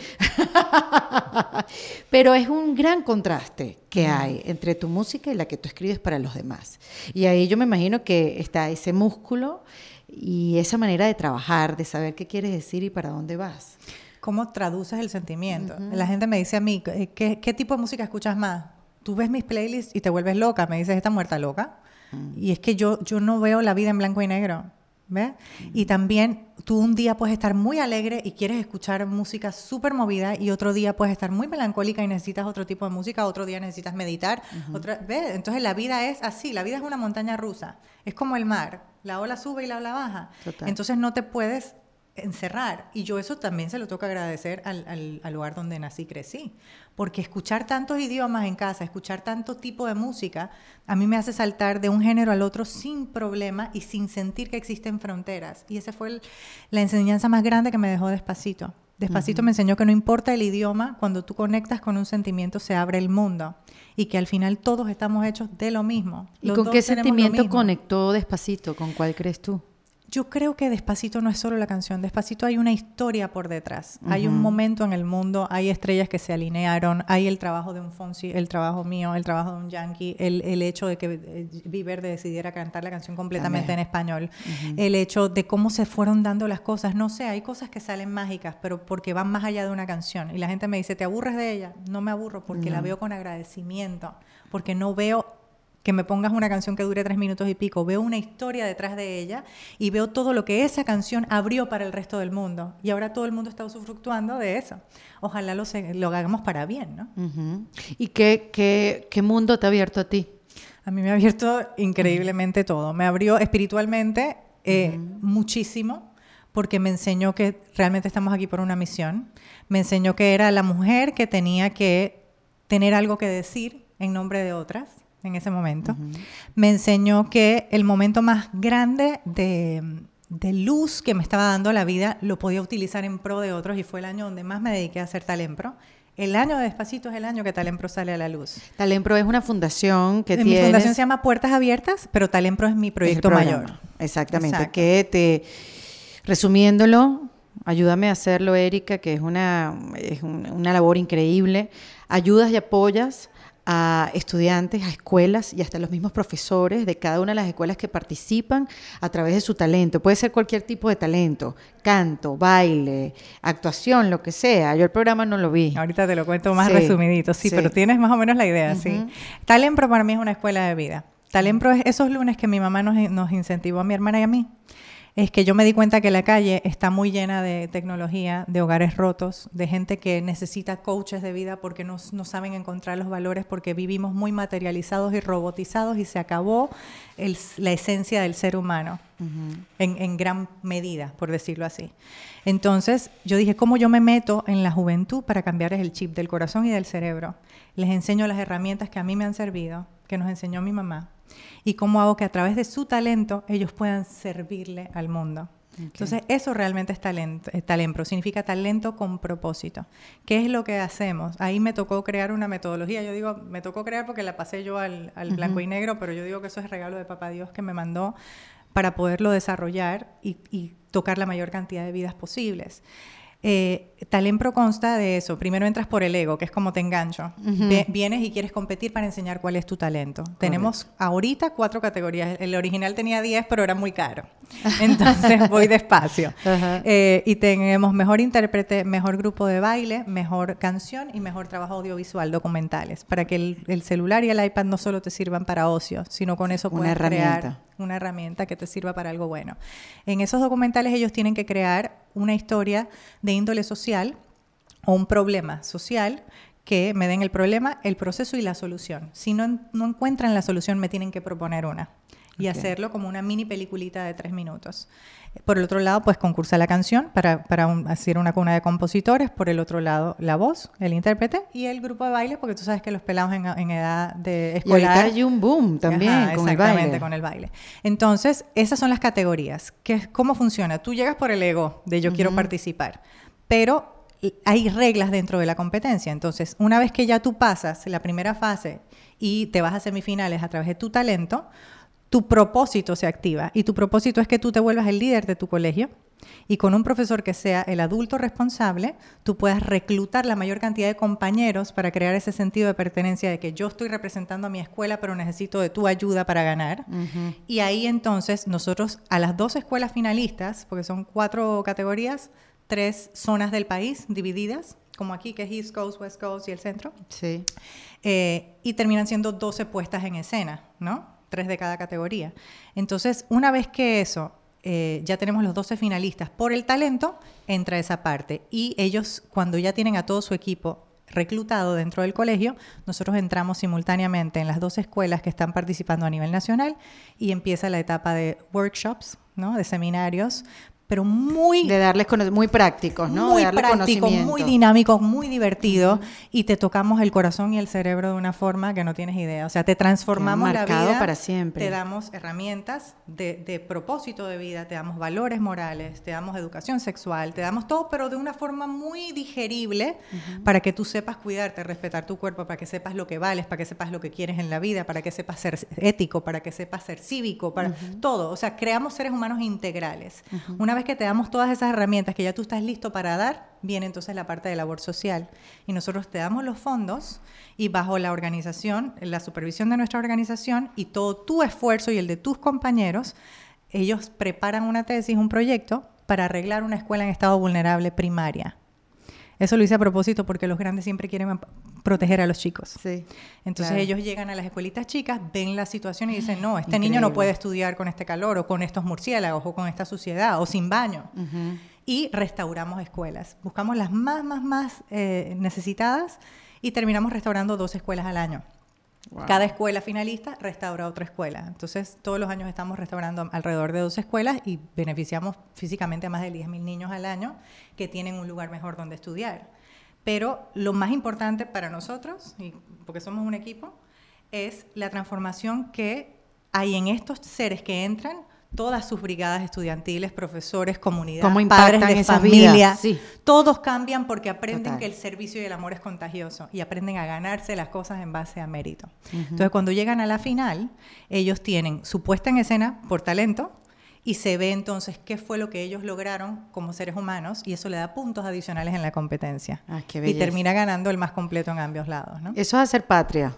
Pero es un gran contraste que hay entre tu música y la que tú escribes para los demás. Y ahí yo me imagino que está ese músculo y esa manera de trabajar, de saber qué quieres decir y para dónde vas. ¿Cómo traduces el sentimiento? Uh-huh. La gente me dice a mí, ¿qué, ¿qué tipo de música escuchas más? Tú ves mis playlists y te vuelves loca. Me dices, ¿esta muerta loca? Uh-huh. Y es que yo, yo no veo la vida en blanco y negro. ¿Ves? Uh-huh. Y también tú un día puedes estar muy alegre y quieres escuchar música súper movida y otro día puedes estar muy melancólica y necesitas otro tipo de música, otro día necesitas meditar. Uh-huh. otra, ¿ves? Entonces la vida es así, la vida es una montaña rusa. Es como el mar, la ola sube y la ola baja. Total. Entonces no te puedes encerrar. Y yo eso también se lo tengo que agradecer al, al, al lugar donde nací y crecí. Porque escuchar tantos idiomas en casa, escuchar tanto tipo de música, a mí me hace saltar de un género al otro sin problema y sin sentir que existen fronteras. Y esa fue el, la enseñanza más grande que me dejó Despacito. Despacito uh-huh. me enseñó que no importa el idioma, cuando tú conectas con un sentimiento se abre el mundo. Y que al final todos estamos hechos de lo mismo. ¿Y con qué sentimiento conectó Despacito? ¿Con cuál crees tú? Yo creo que Despacito no es solo la canción. Despacito hay una historia por detrás. Uh-huh. Hay un momento en el mundo, hay estrellas que se alinearon, hay el trabajo de un Fonsi, el trabajo mío, el trabajo de un Yankee, el, el hecho de que eh, Viverde decidiera cantar la canción completamente También. en español, uh-huh. el hecho de cómo se fueron dando las cosas. No sé, hay cosas que salen mágicas, pero porque van más allá de una canción. Y la gente me dice, ¿te aburres de ella? No me aburro porque no. la veo con agradecimiento, porque no veo que me pongas una canción que dure tres minutos y pico, veo una historia detrás de ella y veo todo lo que esa canción abrió para el resto del mundo. Y ahora todo el mundo está usufructuando de eso. Ojalá lo, se, lo hagamos para bien, ¿no? Uh-huh. ¿Y qué, qué, qué mundo te ha abierto a ti? A mí me ha abierto increíblemente uh-huh. todo. Me abrió espiritualmente eh, uh-huh. muchísimo, porque me enseñó que realmente estamos aquí por una misión. Me enseñó que era la mujer que tenía que tener algo que decir en nombre de otras. En ese momento. Uh-huh. Me enseñó que el momento más grande de, de luz que me estaba dando la vida lo podía utilizar en pro de otros y fue el año donde más me dediqué a hacer Talempro. El año de Despacito es el año que Talempro sale a la luz. Talempro es una fundación que Mi tienes... fundación se llama Puertas Abiertas, pero Talempro es mi proyecto es mayor. Exactamente. Exacto. Que te... Resumiéndolo, ayúdame a hacerlo, Erika, que es una, es un, una labor increíble. Ayudas y apoyas a estudiantes, a escuelas y hasta los mismos profesores de cada una de las escuelas que participan a través de su talento. Puede ser cualquier tipo de talento, canto, baile, actuación, lo que sea. Yo el programa no lo vi. Ahorita te lo cuento más sí, resumidito, sí, sí, pero tienes más o menos la idea, uh-huh. sí. Talempro para mí es una escuela de vida. Talempro es esos lunes que mi mamá nos, nos incentivó a mi hermana y a mí. Es que yo me di cuenta que la calle está muy llena de tecnología, de hogares rotos, de gente que necesita coaches de vida porque no, no saben encontrar los valores, porque vivimos muy materializados y robotizados y se acabó el, la esencia del ser humano, uh-huh. en, en gran medida, por decirlo así. Entonces, yo dije, ¿cómo yo me meto en la juventud para cambiar el chip del corazón y del cerebro? Les enseño las herramientas que a mí me han servido, que nos enseñó mi mamá. Y cómo hago que a través de su talento ellos puedan servirle al mundo. Okay. Entonces, eso realmente es talento, es Talempro, significa talento con propósito. ¿Qué es lo que hacemos? Ahí me tocó crear una metodología. Yo digo, me tocó crear porque la pasé yo al, al uh-huh. blanco y negro, pero yo digo que eso es regalo de Papá Dios que me mandó para poderlo desarrollar y, y tocar la mayor cantidad de vidas posibles. Eh, Talempro consta de eso. Primero entras por el ego, que es como te engancho. Uh-huh. Vienes y quieres competir para enseñar cuál es tu talento. Correcto. Tenemos ahorita cuatro categorías. El original tenía diez, pero era muy caro. Entonces voy despacio. Uh-huh. Eh, y tenemos mejor intérprete, mejor grupo de baile, mejor canción y mejor trabajo audiovisual, documentales, para que el, el celular y el iPad no solo te sirvan para ocio, sino con eso puedes crear una herramienta que te sirva para algo bueno. En esos documentales ellos tienen que crear una historia de índole social o un problema social que me den el problema, el proceso y la solución. Si no, no encuentran la solución, me tienen que proponer una. Y okay. hacerlo como una mini peliculita de tres minutos. Por el otro lado, pues concursa la canción para, para un, hacer una cuna de compositores. Por el otro lado, la voz, el intérprete y el grupo de baile, porque tú sabes que los pelados en, en edad de escolar... Y ahorita hay un boom también ajá, con el baile. Exactamente, con el baile. Entonces, esas son las categorías. ¿Qué, ¿Cómo funciona? Tú llegas por el ego de yo uh-huh. quiero participar, pero hay reglas dentro de la competencia. Entonces, una vez que ya tú pasas la primera fase y te vas a semifinales a través de tu talento, tu propósito se activa y tu propósito es que tú te vuelvas el líder de tu colegio y con un profesor que sea el adulto responsable, tú puedas reclutar la mayor cantidad de compañeros para crear ese sentido de pertenencia de que yo estoy representando a mi escuela pero necesito de tu ayuda para ganar. Uh-huh. Y ahí entonces nosotros a las dos escuelas finalistas, porque son cuatro categorías, tres zonas del país divididas, como aquí que es East Coast, West Coast y el centro, sí. eh, y terminan siendo doce puestas en escena, ¿no? Tres de cada categoría. Entonces, una vez que eso, eh, ya tenemos los doce finalistas por el talento, entra esa parte. Y ellos, cuando ya tienen a todo su equipo reclutado dentro del colegio, nosotros entramos simultáneamente en las dos escuelas que están participando a nivel nacional y empieza la etapa de workshops, ¿no? De seminarios, pero muy... De darles cono- muy prácticos, ¿no? Muy de darle práctico, muy dinámico, muy divertido, uh-huh. y te tocamos el corazón y el cerebro de una forma que no tienes idea. O sea, te transformamos la vida. Para siempre. Te damos herramientas de, de propósito de vida, te damos valores morales, te damos educación sexual, te damos todo, pero de una forma muy digerible uh-huh. para que tú sepas cuidarte, respetar tu cuerpo, para que sepas lo que vales, para que sepas lo que quieres en la vida, para que sepas ser ético, para que sepas ser cívico, para uh-huh. todo. O sea, creamos seres humanos integrales. Uh-huh. Una vez que te damos todas esas herramientas que ya tú estás listo para dar, viene entonces la parte de labor social. Y nosotros te damos los fondos y bajo la organización, la supervisión de nuestra organización y todo tu esfuerzo y el de tus compañeros, ellos preparan una tesis, un proyecto para arreglar una escuela en estado vulnerable primaria. Eso lo hice a propósito porque los grandes siempre quieren proteger a los chicos. Sí, Entonces claro. ellos llegan a las escuelitas chicas, ven la situación y dicen, no, este Increíble. niño no puede estudiar con este calor o con estos murciélagos o con esta suciedad o sin baño. Ujú. Y restauramos escuelas. Buscamos las más, más, más eh, necesitadas y terminamos restaurando dos escuelas al año. Wow. Cada escuela finalista restaura otra escuela. Entonces, todos los años estamos restaurando alrededor de dos escuelas y beneficiamos físicamente a más de diez mil niños al año que tienen un lugar mejor donde estudiar. Pero lo más importante para nosotros, y porque somos un equipo, es la transformación que hay en estos seres que entran, todas sus brigadas estudiantiles, profesores, comunidad, ¿Cómo padres impactan de esas familia, vidas? Sí. todos cambian porque aprenden Total. que el servicio y el amor es contagioso y aprenden a ganarse las cosas en base a mérito. Uh-huh. Entonces, cuando llegan a la final, ellos tienen su puesta en escena por talento y se ve entonces qué fue lo que ellos lograron como seres humanos y eso le da puntos adicionales en la competencia. Ah, qué y belleza. termina ganando el más completo en ambos lados, ¿no? Eso es hacer patria.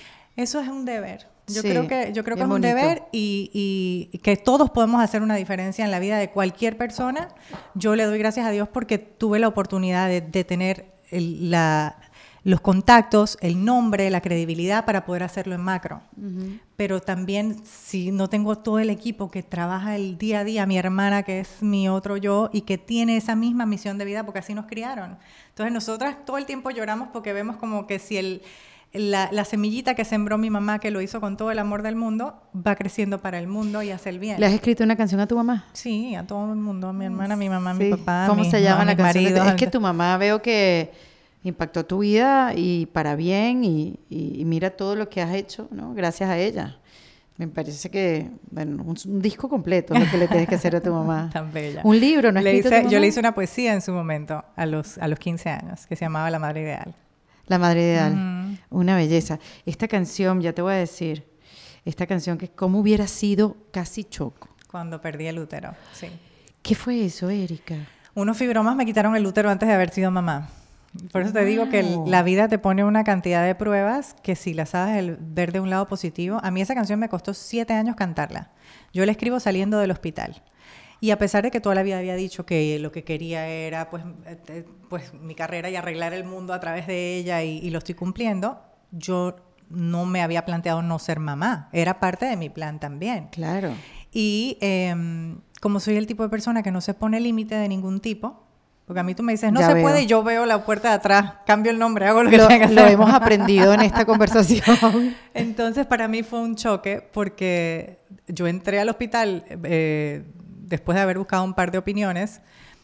Eso es un deber. Yo Sí, creo que, yo creo que bien es un bonito. deber y, y- y que todos podemos hacer una diferencia en la vida de cualquier persona. Yo le doy gracias a Dios porque tuve la oportunidad de, de tener el- la, los contactos, el nombre, la credibilidad para poder hacerlo en macro. Ujú. Pero también si no tengo todo el equipo que trabaja el día a día, mi hermana que es mi otro yo y que tiene esa misma misión de vida porque así nos criaron. Entonces nosotras todo el tiempo lloramos porque vemos como que si el... La, la semillita que sembró mi mamá, que lo hizo con todo el amor del mundo, va creciendo para el mundo y hace el bien. ¿Le has escrito una canción a tu mamá? Sí, a todo el mundo, a mi hermana, a mi mamá, a Sí. mi papá, ¿Cómo mi- se llama a la mis canción? de tu- maridos. Es que tu mamá veo que impactó tu vida y para bien y, y- y mira todo lo que has hecho, ¿no? Gracias a ella. Me parece que, bueno, un, un disco completo es lo que le tienes que hacer a tu mamá. Tan bella. Un libro, ¿no has Le escrito a hice- tu Yo mamá? le hice una poesía en su momento, a los, a los quince años, que se llamaba La Madre Ideal. La Madre Ideal. Ujú. Una belleza. Esta canción, ya te voy a decir, esta canción que cómo hubiera sido Casi Choco. Cuando perdí el útero, sí. ¿Qué fue eso, Erika? Unos fibromas me quitaron el útero antes de haber sido mamá. Por eso te digo que el- Wow. la vida te pone una cantidad de pruebas que si las sabes el- ver de un lado positivo. A mí esa canción me costó siete años cantarla. Yo la escribo saliendo del hospital. Y a pesar de que toda la vida había dicho que lo que quería era pues, eh, pues mi carrera y arreglar el mundo a través de ella y, y lo estoy cumpliendo, yo no me había planteado no ser mamá. Era parte de mi plan también. Claro. Y eh, como soy el tipo de persona que no se pone límite de ningún tipo, porque a mí tú me dices, no Ya se veo. puede, y yo veo la puerta de atrás, cambio el nombre, hago lo que Lo, tenga que lo hacer. hemos aprendido en esta conversación. Entonces, para mí fue un choque porque yo entré al hospital eh, después de haber buscado un par de opiniones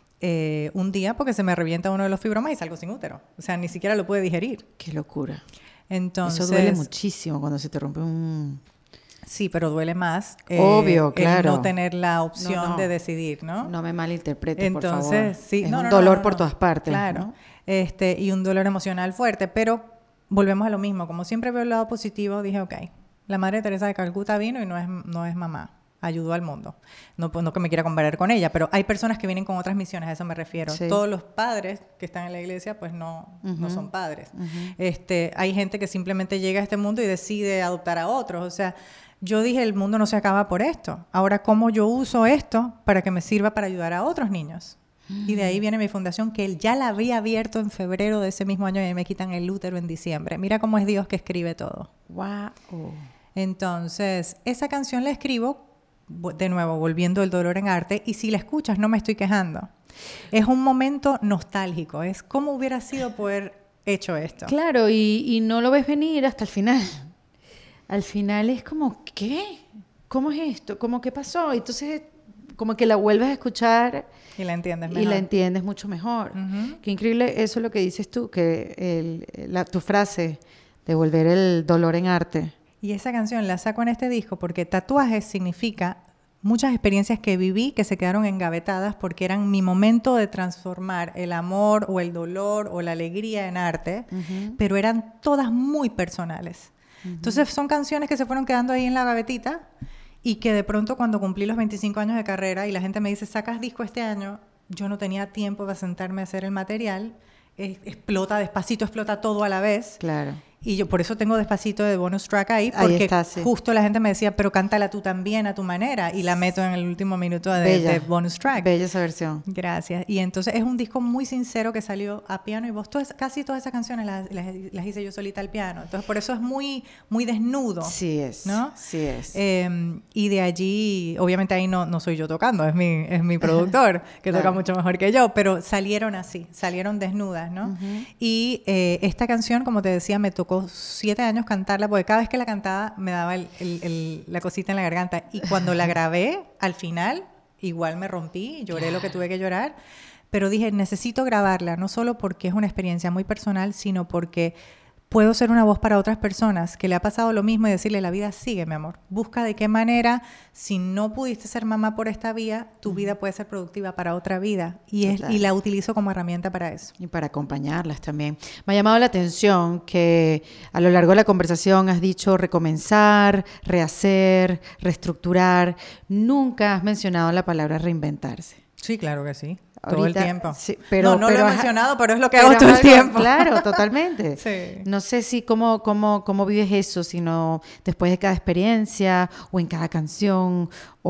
eh, un día porque se me revienta uno de los fibromas y salgo sin útero. O sea, ni siquiera lo pude digerir. Qué locura. Entonces, Eso duele muchísimo cuando se te rompe un... sí, pero duele más eh, Obvio, el claro. no tener la opción No, no. de decidir, ¿no? No me malinterpretes, por favor. Entonces, sí, Es no, un no, no, dolor no, por no. todas partes. Claro. ¿no? Este, y un dolor emocional fuerte, pero volvemos a lo mismo. Como siempre veo el lado positivo, dije, ok, la Madre Teresa de Calcuta vino y no es, no es mamá, ayudó al mundo. No, pues, no que me quiera comparar con ella, pero hay personas que vienen con otras misiones, a eso me refiero. Sí. Todos los padres que están en la iglesia, pues no, no Ujú. son padres. Ujú. este, hay gente que simplemente llega a este mundo y decide adoptar a otros. O sea, yo dije, el mundo no se acaba por esto. Ahora, ¿cómo yo uso esto para que me sirva para ayudar a otros niños? Y de ahí viene mi fundación, que él ya la había abierto en febrero de ese mismo año y me quitan el útero en diciembre. Mira cómo es Dios que escribe todo. Wow. Entonces, esa canción la escribo, vo- de nuevo, volviendo el dolor en arte, y si la escuchas no me estoy quejando. Es un momento nostálgico, es cómo hubiera sido poder hecho esto. Claro, y, y no lo ves venir hasta el final. Al final es como, ¿qué? ¿Cómo es esto? ¿Cómo qué pasó? Entonces, como que la vuelves a escuchar Y la entiendes y mejor. la entiendes mucho mejor. Ujú. Qué increíble eso es lo que dices tú, que el, la, tu frase de volver el dolor en arte. Y esa canción la saco en este disco porque tatuajes significa muchas experiencias que viví que se quedaron engavetadas porque eran mi momento de transformar el amor o el dolor o la alegría en arte, Ujú. pero eran todas muy personales. Entonces son canciones que se fueron quedando ahí en la gavetita y que de pronto cuando cumplí los veinticinco años de carrera y la gente me dice, ¿sacas disco este año? Yo no tenía tiempo para sentarme a hacer el material. Eh, explota, despacito explota todo a la vez. Claro. Y yo por eso tengo Despacito de bonus track ahí, Ahí porque está, sí. justo la gente me decía, pero cántala tú también a tu manera, y la meto en el último minuto de, Bella. de bonus track. Bella esa versión. Gracias. Y entonces es un disco muy sincero que salió a piano y voz. Todas, casi todas esas canciones las, las, las hice yo solita al piano. Entonces por eso es muy, muy desnudo. Sí es, ¿no? sí es. Eh, y de allí, obviamente ahí no, no soy yo tocando, es mi, es mi productor, que Claro. toca mucho mejor que yo, pero salieron así, salieron desnudas, ¿no? Ujú. Y eh, esta canción, como te decía, me tocó siete años cantarla, porque cada vez que la cantaba me daba el, el, el, la cosita en la garganta. Y cuando la grabé, al final, igual me rompí, lloré lo que tuve que llorar, pero dije, necesito grabarla, no solo porque es una experiencia muy personal, sino porque puedo ser una voz para otras personas que le ha pasado lo mismo y decirle, la vida sigue, mi amor. Busca de qué manera, si no pudiste ser mamá por esta vía, tu uh-huh. vida puede ser productiva para otra vida. Y, es, y la utilizo como herramienta para eso. Y para acompañarlas también. Me ha llamado la atención que a lo largo de la conversación has dicho recomenzar, rehacer, reestructurar. Nunca has mencionado la palabra reinventarse. Sí, claro que sí. Ahorita, todo el tiempo. Sí, pero, no, no pero lo he has, mencionado, pero es lo que hago todo el algo, tiempo. Claro, totalmente. Sí. No sé si cómo, cómo, cómo vives eso, sino después de cada experiencia o en cada canción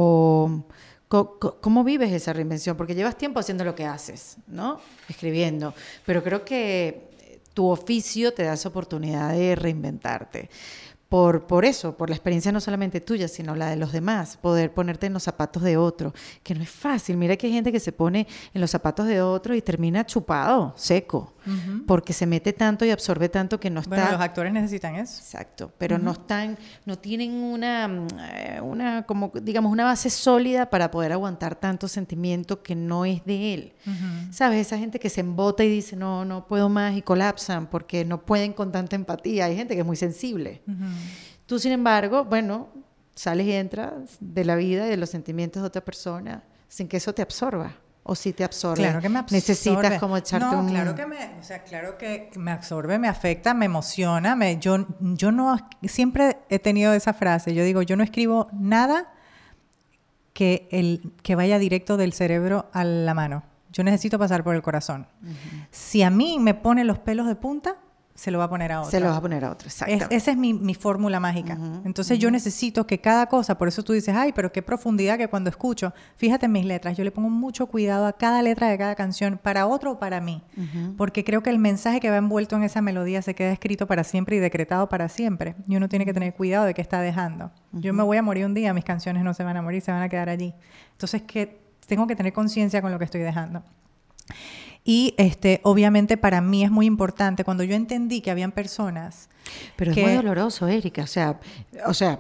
o co, co, cómo vives esa reinvención, porque llevas tiempo haciendo lo que haces, ¿no? Escribiendo, pero creo que tu oficio te da esa oportunidad de reinventarte. Por, por eso, por la experiencia no solamente tuya, sino la de los demás, poder ponerte en los zapatos de otro, que no es fácil. Mira que hay gente que se pone en los zapatos de otro y termina chupado, seco, uh-huh. porque se mete tanto y absorbe tanto que no está... Bueno, los actores necesitan eso. Exacto, pero uh-huh. no están, no tienen una, una, como digamos, una base sólida para poder aguantar tanto sentimiento que no es de él. Uh-huh. ¿Sabes? Esa gente que se embota y dice, no, no puedo más, y colapsan porque no pueden con tanta empatía. Hay gente que es muy sensible. Uh-huh. Tú, sin embargo, bueno, sales y entras de la vida y de los sentimientos de otra persona sin que eso te absorba. O si te absorbe. Claro que me absorbe. Necesitas como echarte no, un... No, claro que me, o sea, claro que me absorbe, me afecta, me emociona. Me, yo, yo no, siempre he tenido esa frase. Yo digo, yo no escribo nada que, el, que vaya directo del cerebro a la mano. Yo necesito pasar por el corazón. Uh-huh. Si a mí me pone los pelos de punta, se lo va a poner a otro. Se lo va a poner a otro, exacto. Es, esa es mi, mi fórmula mágica. Uh-huh, Entonces uh-huh. yo necesito que cada cosa, por eso tú dices, ay, pero qué profundidad que cuando escucho, fíjate en mis letras, yo le pongo mucho cuidado a cada letra de cada canción, para otro o para mí, uh-huh. porque creo que el mensaje que va envuelto en esa melodía se queda escrito para siempre y decretado para siempre, y uno tiene que tener cuidado de qué está dejando. Uh-huh. Yo me voy a morir un día, mis canciones no se van a morir, se van a quedar allí. Entonces que tengo que tener conciencia con lo que estoy dejando. Y este, obviamente para mí es muy importante cuando yo entendí que habían personas. Pero que... es muy doloroso, Erika. O sea, o sea,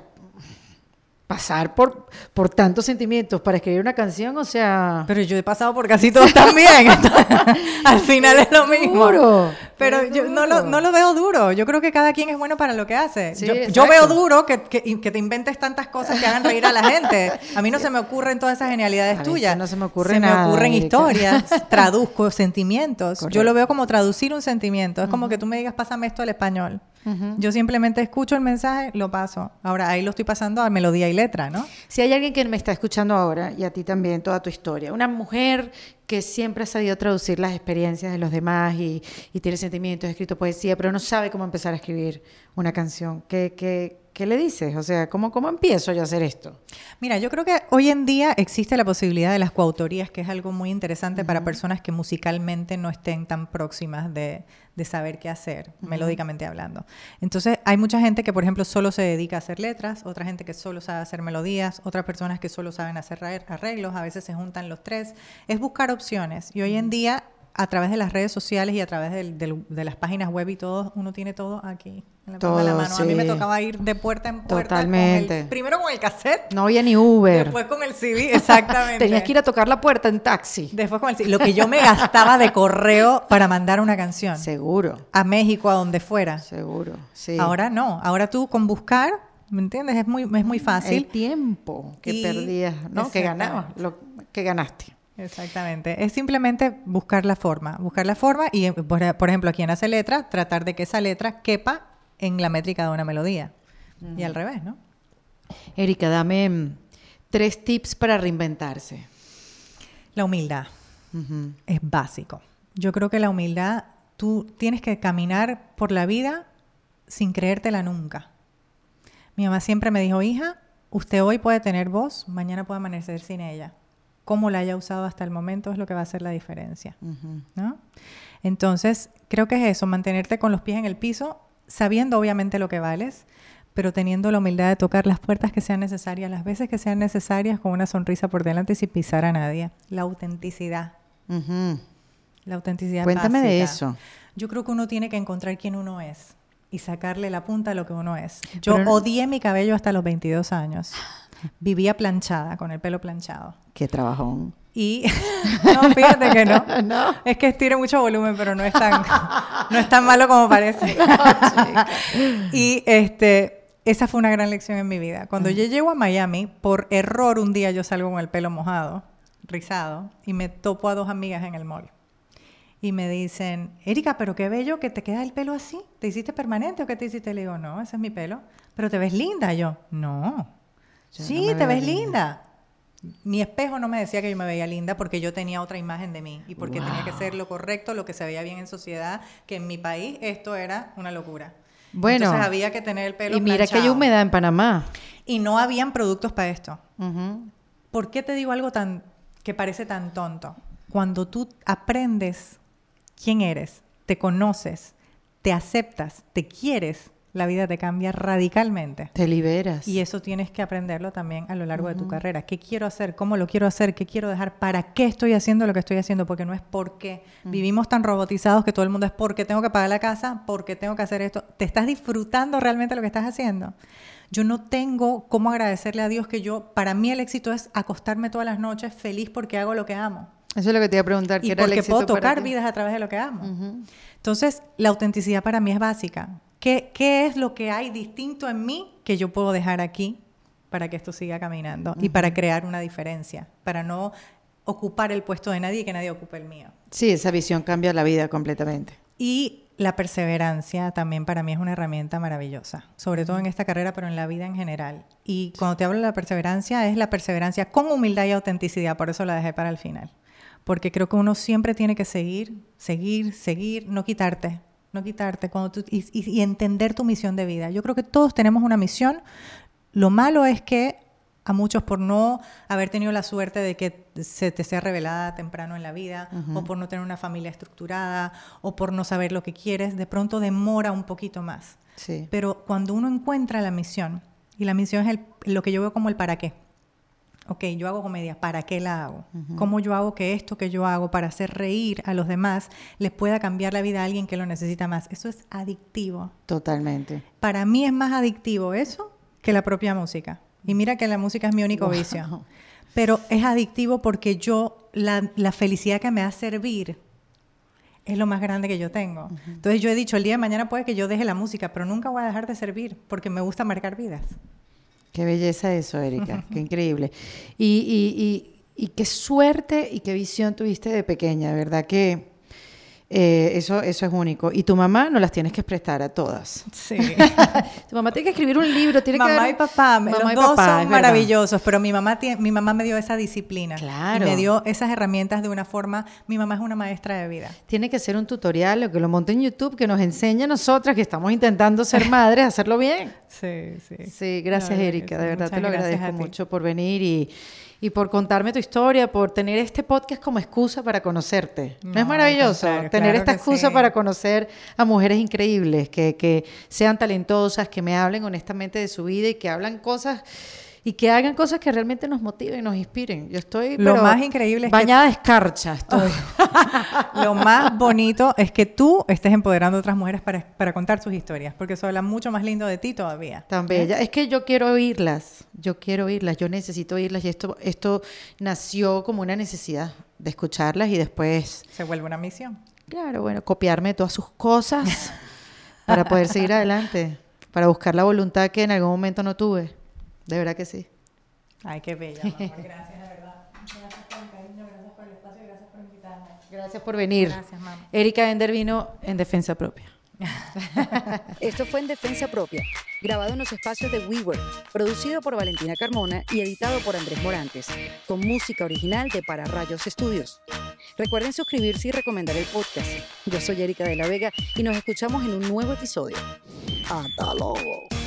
pasar por, por tantos sentimientos para escribir una canción, o sea... Pero yo he pasado por casi todos también. Al final es lo mismo. Duro. Pero yo duro. No, lo, no lo veo duro. Yo creo que cada quien es bueno para lo que hace. Sí, yo, yo veo duro que, que, que te inventes tantas cosas que hagan reír a la gente. A mí no se me ocurren todas esas genialidades a tuyas. No se me ocurre se nada. Se me ocurren Erika. historias, traduzco sentimientos. Correcto. Yo lo veo como traducir un sentimiento. Es uh-huh. como que tú me digas, pásame esto al español. Uh-huh. Yo simplemente escucho el mensaje, lo paso. Ahora, ahí lo estoy pasando a melodía y letra, ¿no? Si hay alguien que me está escuchando ahora, y a ti también, toda tu historia, una mujer que siempre ha sabido traducir las experiencias de los demás y, y tiene sentimientos, ha escrito poesía, pero no sabe cómo empezar a escribir una canción, ¿qué, qué, qué le dices? O sea, ¿cómo, ¿cómo empiezo yo a hacer esto? Mira, yo creo que hoy en día existe la posibilidad de las coautorías, que es algo muy interesante uh-huh. para personas que musicalmente no estén tan próximas de, de saber qué hacer, uh-huh. melódicamente hablando. Entonces, hay mucha gente que, por ejemplo, solo se dedica a hacer letras, otra gente que solo sabe hacer melodías, otras personas que solo saben hacer arreglos, a veces se juntan los tres. Es buscar opciones. Y hoy en día, a través de las redes sociales y a través del, del, de las páginas web y todo, uno tiene todo aquí. En la todo, de la mano. Sí. A mí me tocaba ir de puerta en puerta. Totalmente. Con el, primero con el cassette. No había ni Uber. Después con el C D, exactamente. Tenías que ir a tocar la puerta en taxi. Después con el C D. Lo que yo me gastaba de correo para mandar una canción. Seguro. A México, a donde fuera. Seguro, sí. Ahora no. Ahora tú con buscar, ¿me entiendes? Es muy, es muy fácil. El tiempo que y, perdías, ¿no? Que ganabas, lo que ganaste. Exactamente. Es simplemente buscar la forma. Buscar la forma y, por, por ejemplo, aquí en Hace Letra, tratar de que esa letra quepa en la métrica de una melodía. Uh-huh. Y al revés, ¿no? Erika, dame um, tres tips para reinventarse. La humildad. Uh-huh. Es básico. Yo creo que la humildad, tú tienes que caminar por la vida sin creértela nunca. Mi mamá siempre me dijo, hija, usted hoy puede tener voz, mañana puede amanecer sin ella. Cómo la haya usado hasta el momento es lo que va a hacer la diferencia, uh-huh. ¿no? Entonces, creo que es eso, mantenerte con los pies en el piso, sabiendo obviamente lo que vales, pero teniendo la humildad de tocar las puertas que sean necesarias, las veces que sean necesarias, con una sonrisa por delante y sin pisar a nadie. La autenticidad. Uh-huh. La autenticidad Cuéntame básica. de eso. Yo creo que uno tiene que encontrar quién uno es y sacarle la punta a lo que uno es. Yo Pero odié mi cabello hasta los veintidós años. Vivía planchada, con el pelo planchado. Qué trabajón. Y no, fíjate que no. No. Es que tiene mucho volumen, pero no es tan, no es tan malo como parece. No, y este, esa fue una gran lección en mi vida. Cuando uh-huh. yo llego a Miami, por error un día yo salgo con el pelo mojado, rizado, y me topo a dos amigas en el mall. Y me dicen, Erika, pero qué bello que te queda el pelo así. ¿Te hiciste permanente o qué te hiciste? Le digo, no, ese es mi pelo. Pero te ves linda. Yo, no. Yo sí, no te ves linda. linda. Mi espejo no me decía que yo me veía linda porque yo tenía otra imagen de mí y porque wow. tenía que ser lo correcto, lo que se veía bien en sociedad, que en mi país esto era una locura. Bueno, entonces había que tener el pelo y mira planchado. que hay humedad en Panamá. Y no habían productos para esto. Uh-huh. ¿Por qué te digo algo tan que parece tan tonto? Cuando tú aprendes quién eres, te conoces, te aceptas, te quieres, la vida te cambia radicalmente. Te liberas. Y eso tienes que aprenderlo también a lo largo uh-huh. de tu carrera. ¿Qué quiero hacer? ¿Cómo lo quiero hacer? ¿Qué quiero dejar? ¿Para qué estoy haciendo lo que estoy haciendo? Porque no es por qué. Uh-huh. Vivimos tan robotizados que todo el mundo es porque tengo que pagar la casa, porque tengo que hacer esto. ¿Te estás disfrutando realmente lo que estás haciendo? Yo no tengo cómo agradecerle a Dios que yo, para mí el éxito es acostarme todas las noches feliz porque hago lo que amo. Eso es lo que te iba a preguntar. ¿Qué y era el porque éxito puedo tocar para ti? vidas a través de lo que amo. Uh-huh. Entonces, la autenticidad para mí es básica. ¿Qué, ¿Qué es lo que hay distinto en mí que yo puedo dejar aquí para que esto siga caminando uh-huh. y para crear una diferencia? Para no ocupar el puesto de nadie y que nadie ocupe el mío. Sí, esa visión cambia la vida completamente. Y la perseverancia también para mí es una herramienta maravillosa, sobre todo en esta carrera, pero en la vida en general. Y cuando te hablo de la perseverancia, es la perseverancia con humildad y autenticidad, por eso la dejé para el final. Porque creo que uno siempre tiene que seguir, seguir, seguir, no quitarte. No quitarte cuando tú, y, y, y entender tu misión de vida. Yo creo que todos tenemos una misión. Lo malo es que a muchos por no haber tenido la suerte de que se te sea revelada temprano en la vida, uh-huh. o por no tener una familia estructurada, o por no saber lo que quieres, de pronto demora un poquito más. Sí. Pero cuando uno encuentra la misión, y la misión es el, lo que yo veo como el para qué. Ok, yo hago comedia, ¿para qué la hago? Uh-huh. ¿Cómo yo hago que esto que yo hago para hacer reír a los demás les pueda cambiar la vida a alguien que lo necesita más? Eso es adictivo. Totalmente. Para mí es más adictivo eso que la propia música. Y mira que la música es mi único wow. vicio. Pero es adictivo porque yo, la, la felicidad que me da servir es lo más grande que yo tengo. Uh-huh. Entonces yo he dicho, el día de mañana puede que yo deje la música, pero nunca voy a dejar de servir porque me gusta marcar vidas. Qué belleza eso, Erika, qué increíble. Y, y, y, y qué suerte y qué visión tuviste de pequeña, de verdad que eh, eso, eso es único. Y tu mamá nos las tienes que prestar a todas. Sí. Tu mamá tiene que escribir un libro. Tiene mamá que dar... y papá, mamá los y dos papá, son maravillosos, pero mi mamá, tiene, mi mamá me dio esa disciplina. Claro. Y me dio esas herramientas de una forma, mi mamá es una maestra de vida. Tiene que ser un tutorial, o que lo monte en YouTube, que nos enseñe a nosotras que estamos intentando ser madres, a hacerlo bien. Sí, sí. Sí, gracias, no, Erika, de verdad te lo agradezco mucho por venir y... y por contarme tu historia, por tener este podcast como excusa para conocerte. ¿No, ¿No es maravilloso? Tener claro esta excusa sí. para conocer a mujeres increíbles, que, que sean talentosas, que me hablen honestamente de su vida y que hablan cosas y que hagan cosas que realmente nos motiven y nos inspiren. Yo estoy lo pero más increíble es bañada que... de escarcha estoy. Lo más bonito es que tú estés empoderando a otras mujeres para, para contar sus historias, porque eso habla mucho más lindo de ti todavía. Tan bella. ¿Eh? Es que yo quiero oírlas, yo quiero oírlas, yo necesito oírlas y esto, esto nació como una necesidad de escucharlas y después... Se vuelve una misión. Claro, bueno, copiarme de todas sus cosas para poder seguir adelante, para buscar la voluntad que en algún momento no tuve. De verdad que sí. Ay, qué bella, mamá. Gracias, de verdad. Gracias por el cariño, gracias por el espacio y gracias por invitarme. Gracias por venir. Gracias, mamá. Erika Ender vino en Defensa Propia. Esto fue En Defensa Propia, grabado en los espacios de WeWork, producido por Valentina Carmona y editado por Andrés Morantes, con música original de Para Rayos Studios. Recuerden suscribirse y recomendar el podcast. Yo soy Erika de la Vega y nos escuchamos en un nuevo episodio. Hasta luego.